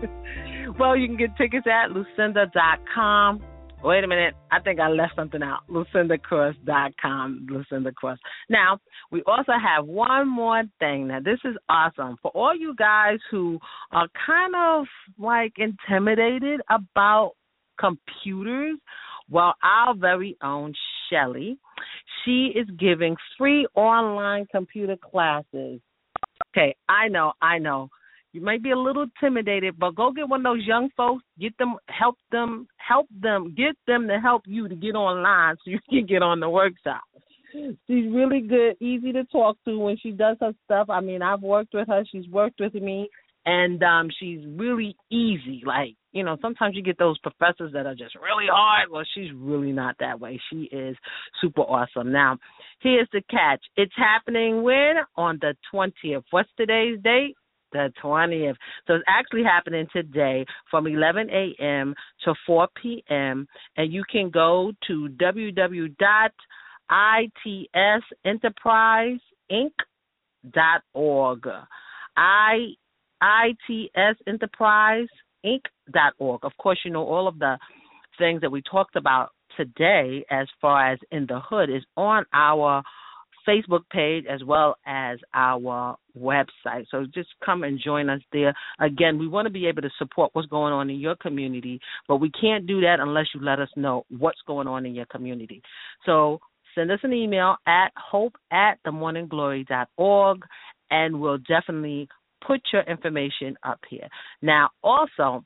Well, you can get tickets at lucinda dot com. Wait a minute, I think I left something out. lucinda cross dot com, Lucinda Cross. Now, we also have one more thing. Now, this is awesome. For all you guys who are kind of like intimidated about computers, well, our very own Shelly, she is giving free online computer classes. Okay, I know, I know. You might be a little intimidated, but go get one of those young folks, get them, help them, help them, get them to help you to get online so you can get on the workshop. She's really good, easy to talk to when she does her stuff. I mean, I've worked with her. She's worked with me. And um, she's really easy. Like, you know, sometimes you get those professors that are just really hard. Well, she's really not that way. She is super awesome. Now, here's the catch. It's happening when? On the twentieth. What's today's date? The twentieth. So it's actually happening today from eleven a.m. to four p.m. And you can go to w w w dot i t s enterprise inc dot org. I I T S Enterprise Inc dot org. Of course, you know, all of the things that we talked about today as far as In the Hood is on our Facebook page as well as our website. So just come and join us there. Again, we want to be able to support what's going on in your community, but we can't do that unless you let us know what's going on in your community. So send us an email at hope at the morning glory dot org, and we'll definitely put your information up here. Now, also,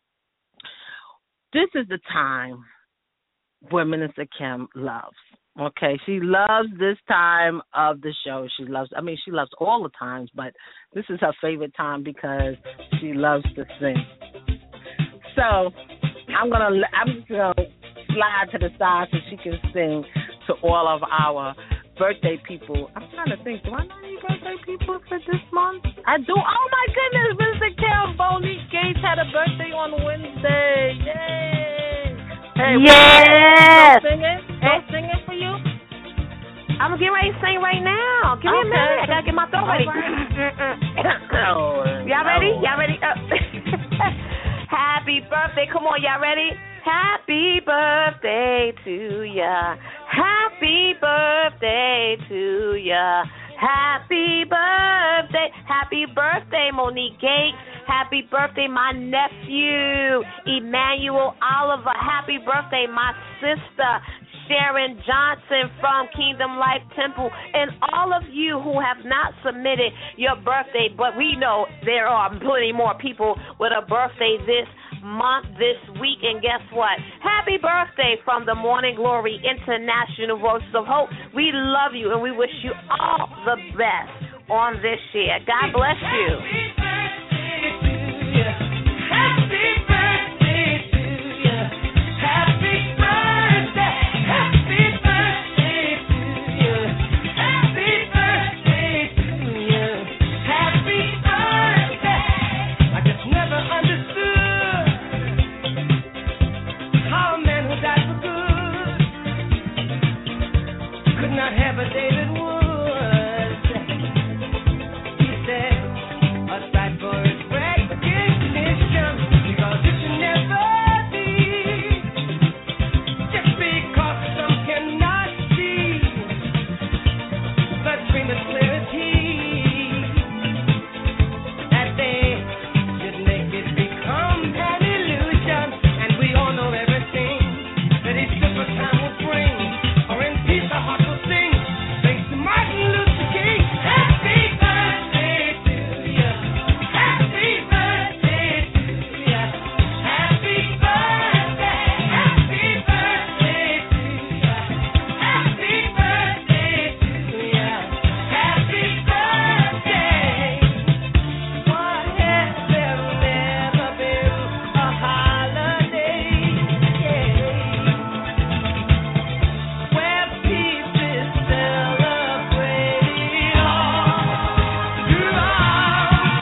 this is the time where Minister Kim loves. Okay, she loves this time of the show. She loves, I mean, she loves all the times, but this is her favorite time because she loves to sing. So I'm gonna, I'm just gonna slide to the side so she can sing to all of our birthday people. I'm trying to think, do I know any birthday people for this month? I do. Oh my goodness, Mister Kim, Monique Gates had a birthday on Wednesday. Yay! Hey, yes. Don't sing it. Don't sing it for you. I'm getting ready to sing right now. Give me Okay. a minute. I gotta get my throat ready. Oh, y'all ready? no. Y'all ready? Uh, Happy birthday. Come on, y'all ready? Happy birthday to ya. Happy birthday to ya. Happy birthday. Happy birthday, Monique Gates. Happy birthday, my nephew, Emmanuel Oliver. Happy birthday, my sister, Sharon Johnson from Kingdom Life Temple, and all of you who have not submitted your birthday, but we know there are plenty more people with a birthday this month, this week, and guess what? Happy birthday from the Morning Glory International Voices of Hope. We love you, and we wish you all the best on this year. God bless you. Happy birthday to you. Happy birthday. Happy birthday to you. Happy birthday to you. Happy birthday. I just never understood how a man who died for good could not have a David Wood. He said, aside for his recognition, because it should never be, just because some cannot see the dream as clear as he, that they should make it become an illusion, and we all know everything that each different time will bring, or in peace our heart will sing, thanks to Martin Luther King. Happy birthday to you. Happy birthday to you. Happy birthday. Happy birthday to you. Happy birthday to you. Happy birthday. Why has there never been a holiday? Where peace is celebrated all throughout.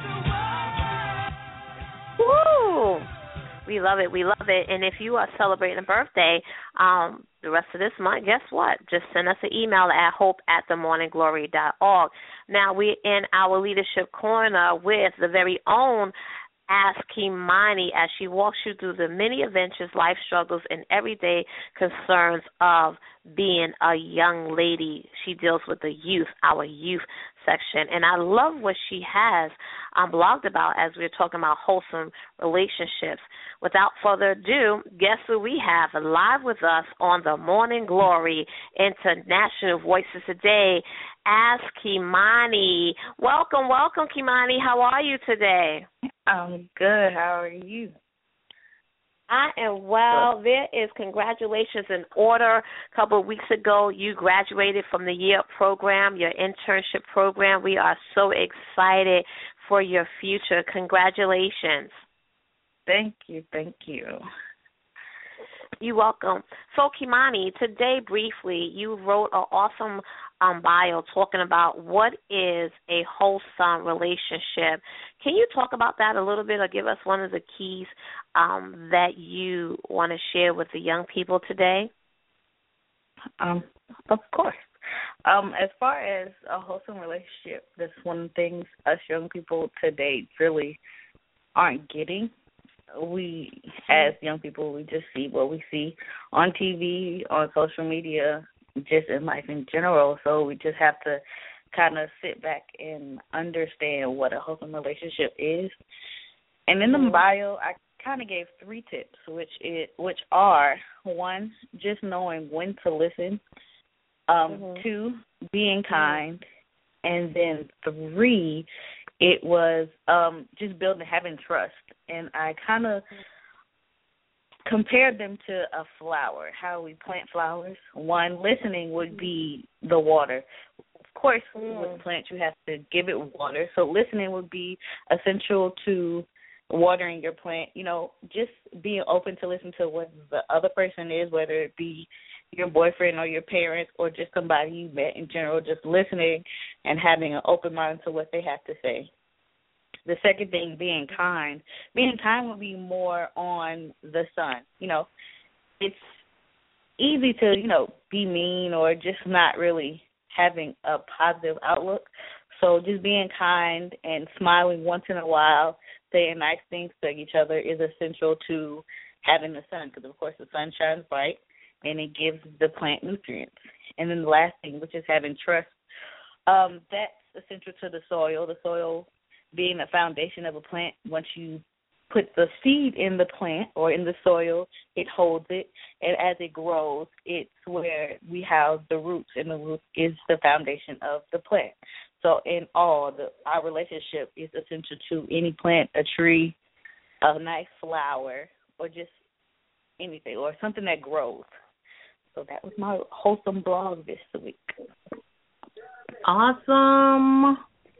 Woo! We love it. We love it. And if you are celebrating a birthday um, the rest of this month, guess what? Just send us an email at hope at the morning glory dot org. Now, we're in our leadership corner with the very own Ask Kimani as she walks you through the many adventures, life struggles, and everyday concerns of being a young lady. She deals with the youth, our youth section. And I love what she has um, blogged about as we're talking about wholesome relationships. Without further ado, guess who we have live with us on the Morning Glory International Voices today? Ask Kimani. Welcome, welcome, Kimani. How are you today? I'm good. How are you? I am well. There is congratulations in order. A couple of weeks ago, you graduated from the Year Up program, your internship program. We are so excited for your future. Congratulations. Thank you. Thank you. You're welcome. So, Kimani, today, briefly, you wrote an awesome um, bio talking about what is a wholesome relationship. Can you talk about that a little bit or give us one of the keys um, that you want to share with the young people today? Um, of course. Um, as far as a wholesome relationship, that's one of the things us young people today really aren't getting. We, as young people, we just see what we see on T V, on social media, just in life in general. So we just have to kind of sit back and understand what a wholesome relationship is. And in the bio, I kind of gave three tips, which is, which are, one, just knowing when to listen, um, mm-hmm. two, being kind, and then three, it was um, just building, having trust. And I kind of compared them to a flower, how we plant flowers. One, listening would be the water. Of course, mm. with plants, you have to give it water. So listening would be essential to watering your plant. You know, just being open to listen to what the other person is, whether it be your boyfriend or your parents or just somebody you met in general, just listening and having an open mind to what they have to say. The second thing, being kind. Being kind would be more on the son. You know, it's easy to, you know, be mean or just not really having a positive outlook. So just being kind and smiling once in a while, saying nice things to each other is essential to having the sun because, of course, the sun shines bright and it gives the plant nutrients. And then the last thing, which is having trust, um, that's essential to the soil. The soil being the foundation of a plant, once you put the seed in the plant or in the soil, it holds it, and as it grows, it's where we house the roots, and the root is the foundation of the plant. So in all, the, our relationship is essential to any plant, a tree, a nice flower, or just anything, or something that grows. So that was my wholesome blog this week. Awesome.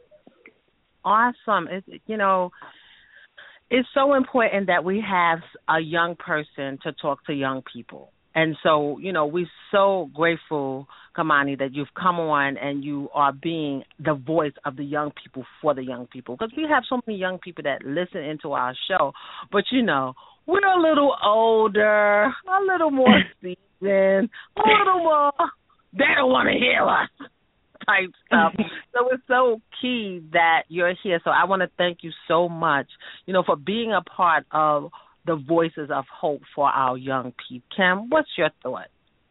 Awesome. It, you know, it's so important that we have a young person to talk to young people. And so, you know, we're so grateful, Kimani, that you've come on and you are being the voice of the young people for the young people. Because we have so many young people that listen into our show. But, you know, we're a little older, a little more seasoned, a little more, they don't want to hear us type stuff. So it's so key that you're here. So I want to thank you so much, you know, for being a part of the Voices of Hope for our young people. Kim, what's your thought?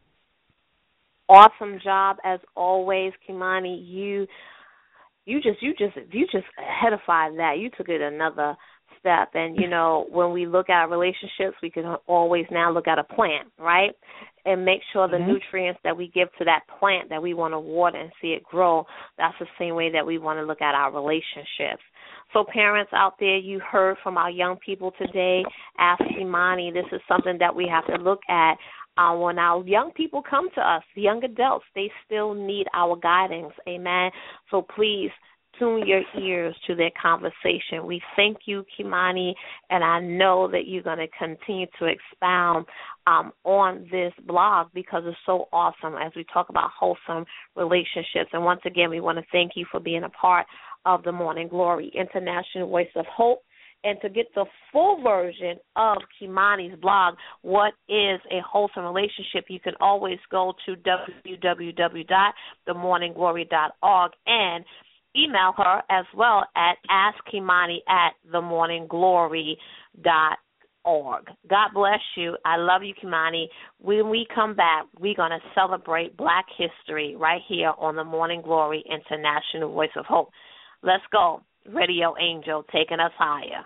Awesome job as always, Kimani. You, you just, you just, you just edified that. You took it another step. And you know, when we look at relationships, we can always now look at a plant, right? And make sure the mm-hmm. nutrients that we give to that plant that we want to water and see it grow, that's the same way that we want to look at our relationships. So parents out there, you heard from our young people today. Ask Kimani. This is something that we have to look at. Uh, when our young people come to us, the young adults, they still need our guidance. Amen. So please tune your ears to their conversation. We thank you, Kimani, and I know that you're going to continue to expound um, on this blog because it's so awesome as we talk about wholesome relationships. And once again, we want to thank you for being a part of the Morning Glory International Voice of Hope. And to get the full version of Kimani's blog, What is a Wholesome Relationship, you can always go to w w w dot the morning glory dot org and email her as well at askkimani at the morning glory dot org. God bless you. I love you, Kimani. When we come back, we're going to celebrate Black history right here on the Morning Glory International Voice of Hope. Let's go. Radio Angel taking us higher.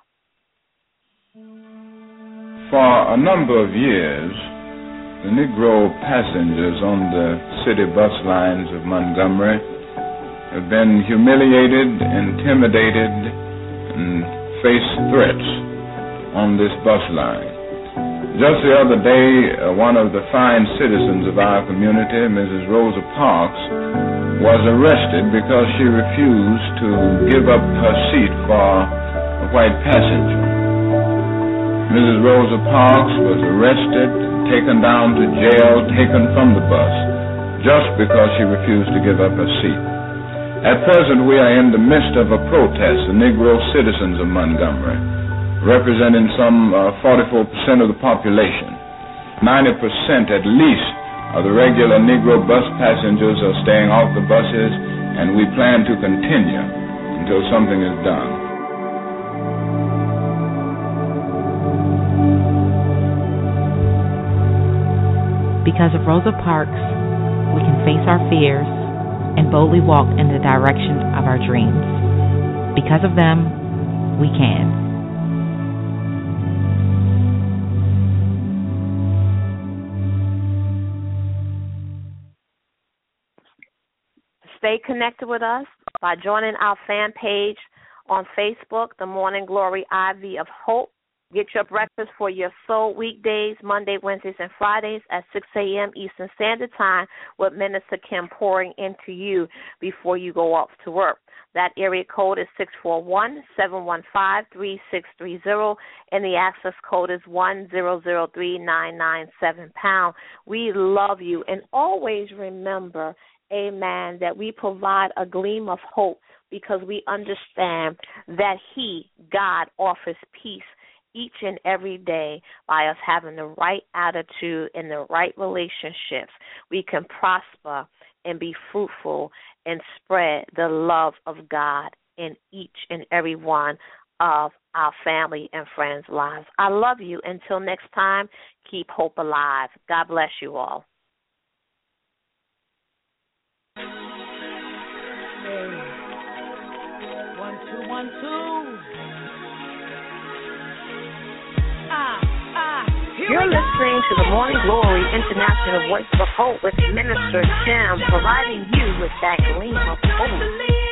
For a number of years, the Negro passengers on the city bus lines of Montgomery have been humiliated, intimidated, and faced threats on this bus line. Just the other day, uh, one of the fine citizens of our community, Missus Rosa Parks, was arrested because she refused to give up her seat for a white passenger. Missus Rosa Parks was arrested, taken down to jail, taken from the bus, just because she refused to give up her seat. At present, we are in the midst of a protest, the Negro citizens of Montgomery, representing some uh, forty-four percent of the population. ninety percent at least of the regular Negro bus passengers are staying off the buses, and we plan to continue until something is done. Because of Rosa Parks, we can face our fears and boldly walk in the direction of our dreams. Because of them, we can. Stay connected with us by joining our fan page on Facebook, The Morning Glory Ivy of Hope. Get your breakfast for your soul weekdays, Monday, Wednesdays, and Fridays at six a.m. Eastern Standard Time with Minister Kim pouring into you before you go off to work. That area code is six four one, seven one five, three six three zero, and the access code is one zero zero three nine nine seven pound. We love you, and always remember, amen, that we provide a gleam of hope because we understand that He, God, offers peace each and every day by us having the right attitude and the right relationships. We can prosper and be fruitful and spread the love of God in each and every one of our family and friends' lives. I love you. Until next time, keep hope alive. God bless you all. One, two, one, two. Ah, ah. You're listening to the Morning Glory International Voice of Hope with Minister Kim, providing you with that gleam of hope.